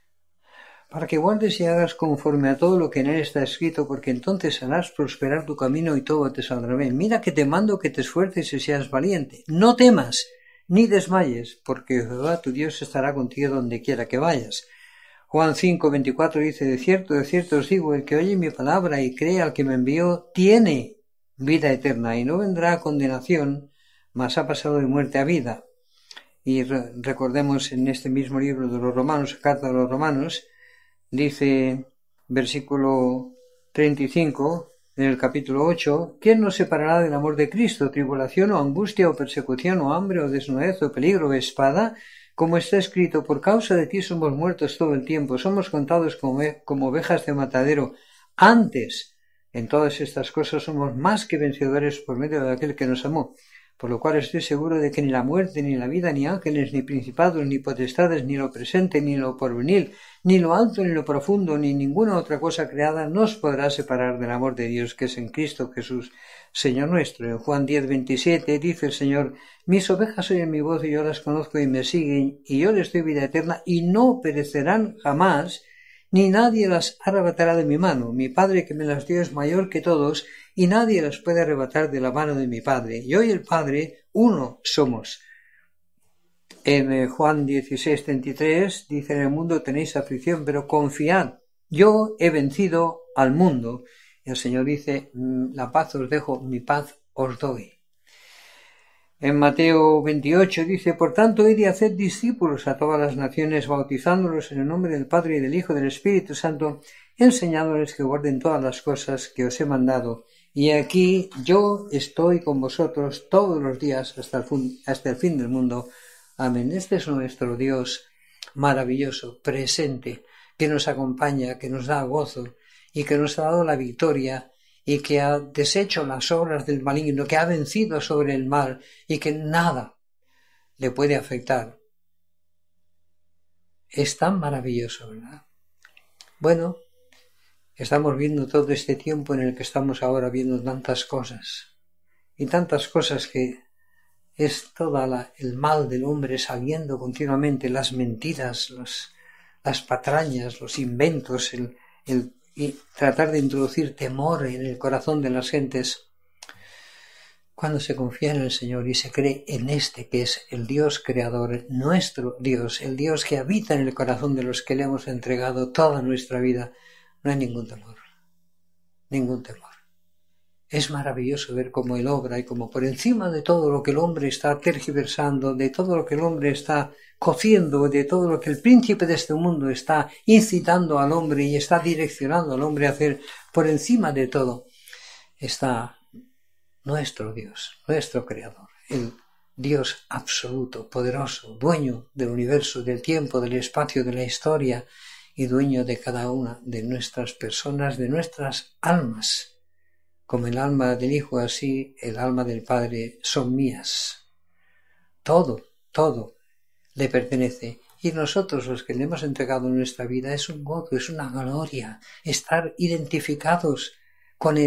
para que guardes y hagas conforme a todo lo que en él está escrito, porque entonces harás prosperar tu camino y todo te saldrá bien. Mira que te mando que te esfuerces y seas valiente. No temas, ni desmayes, porque Jehová tu Dios estará contigo donde quiera que vayas. Juan cinco veinticuatro dice: de cierto, de cierto os digo, el que oye mi palabra y cree al que me envió, tiene vida eterna, y no vendrá a condenación, mas ha pasado de muerte a vida. Y re- recordemos en este mismo libro de los Romanos, carta de los Romanos, dice, versículo treinta y cinco, en el capítulo ocho: ¿quién nos separará del amor de Cristo? ¿Tribulación o angustia o persecución o hambre o desnudez o peligro o espada? Como está escrito: por causa de ti somos muertos todo el tiempo, somos contados como, como ovejas de matadero. Antes, en todas estas cosas somos más que vencedores por medio de aquel que nos amó. Por lo cual estoy seguro de que ni la muerte, ni la vida, ni ángeles, ni principados, ni potestades, ni lo presente, ni lo porvenir, ni lo alto, ni lo profundo, ni ninguna otra cosa creada nos podrá separar del amor de Dios que es en Cristo Jesús, Señor nuestro. En Juan diez veintisiete dice el Señor: mis ovejas oyen mi voz y yo las conozco y me siguen, y yo les doy vida eterna y no perecerán jamás, ni nadie las arrebatará de mi mano. Mi Padre que me las dio es mayor que todos, y nadie las puede arrebatar de la mano de mi Padre. Yo y el Padre uno somos. En Juan dieciséis treinta y tres dice: en el mundo tenéis aflicción, pero confiad, yo he vencido al mundo. Y el Señor dice: la paz os dejo, mi paz os doy. En Mateo veintiocho dice: por tanto, id y haced discípulos a todas las naciones, bautizándolos en el nombre del Padre y del Hijo y del Espíritu Santo, enseñándoles que guarden todas las cosas que os he mandado. Y aquí yo estoy con vosotros todos los días hasta el, fin, hasta el fin del mundo. Amén. Este es nuestro Dios maravilloso, presente, que nos acompaña, que nos da gozo y que nos ha dado la victoria y que ha deshecho las obras del maligno, que ha vencido sobre el mal y que nada le puede afectar. Es tan maravilloso, ¿verdad? Bueno, estamos viendo todo este tiempo en el que estamos ahora viendo tantas cosas y tantas cosas que es todo el mal del hombre saliendo continuamente, las mentiras, los, las patrañas, los inventos, el, el y tratar de introducir temor en el corazón de las gentes. Cuando se confía en el Señor y se cree en este que es el Dios creador, nuestro Dios, el Dios que habita en el corazón de los que le hemos entregado toda nuestra vida, no hay ningún temor, ningún temor. Es maravilloso ver cómo Él obra y cómo por encima de todo lo que el hombre está tergiversando, de todo lo que el hombre está cociendo, de todo lo que el príncipe de este mundo está incitando al hombre y está direccionando al hombre a hacer, por encima de todo está nuestro Dios, nuestro Creador, el Dios absoluto, poderoso, dueño del universo, del tiempo, del espacio, de la historia y dueño de cada una de nuestras personas, de nuestras almas. Como el alma del Hijo, así el alma del Padre son mías. Todo, todo le pertenece. Y nosotros, los que le hemos entregado nuestra vida, es un gozo, es una gloria estar identificados con el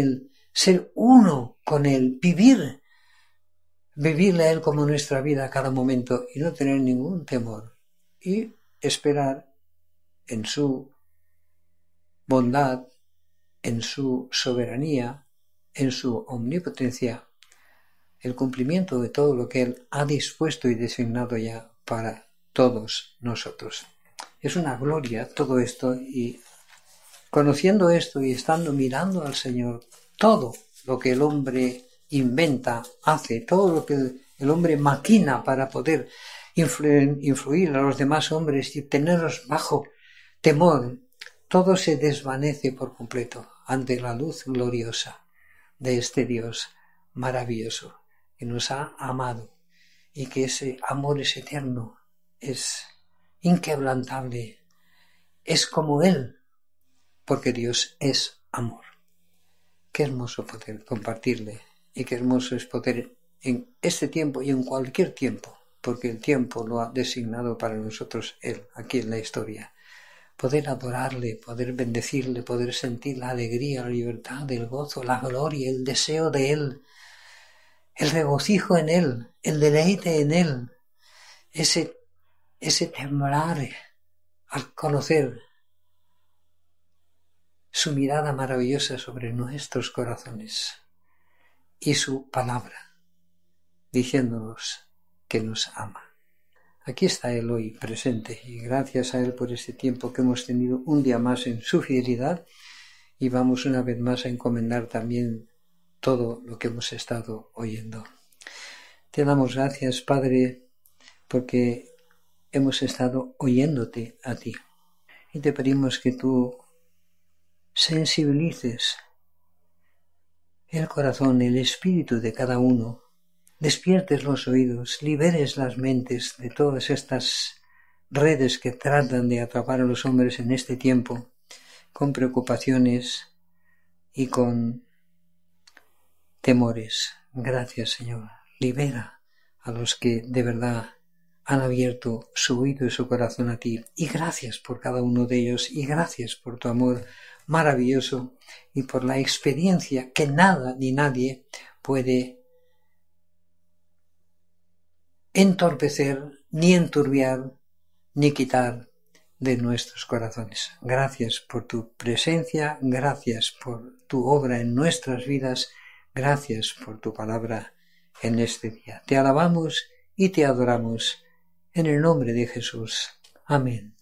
ser uno con Él, vivir, vivirle a Él como nuestra vida a cada momento y no tener ningún temor y esperar en su bondad, en su soberanía, en su omnipotencia, el cumplimiento de todo lo que Él ha dispuesto y designado ya para todos nosotros. Es una gloria todo esto, y conociendo esto y estando mirando al Señor, todo lo que el hombre inventa, hace, todo lo que el, el hombre maquina para poder influir, influir a los demás hombres y tenerlos bajo temor, todo se desvanece por completo ante la luz gloriosa de este Dios maravilloso que nos ha amado y que ese amor es eterno, es inquebrantable, es como Él, porque Dios es amor. Qué hermoso poder compartirle y qué hermoso es poder en este tiempo y en cualquier tiempo, porque el tiempo lo ha designado para nosotros Él, aquí en la historia. Poder adorarle, poder bendecirle, poder sentir la alegría, la libertad, el gozo, la gloria, el deseo de Él, el regocijo en Él, el deleite en Él, ese, ese temblar al conocer su mirada maravillosa sobre nuestros corazones y su palabra, diciéndonos que nos ama. Aquí está Él hoy presente y gracias a Él por este tiempo que hemos tenido un día más en su fidelidad y vamos una vez más a encomendar también todo lo que hemos estado oyendo. Te damos gracias, Padre, porque hemos estado oyéndote a ti y te pedimos que tú sensibilices el corazón, el espíritu de cada uno, despiertes los oídos, liberes las mentes de todas estas redes que tratan de atrapar a los hombres en este tiempo, con preocupaciones y con temores. Gracias, Señor. Libera a los que de verdad han abierto su oído y su corazón a ti. Y gracias por cada uno de ellos y gracias por tu amor maravilloso y por la experiencia que nada ni nadie puede entorpecer, ni enturbiar, ni quitar de nuestros corazones. Gracias por tu presencia, gracias por tu obra en nuestras vidas, gracias por tu palabra en este día. Te alabamos y te adoramos en el nombre de Jesús. Amén.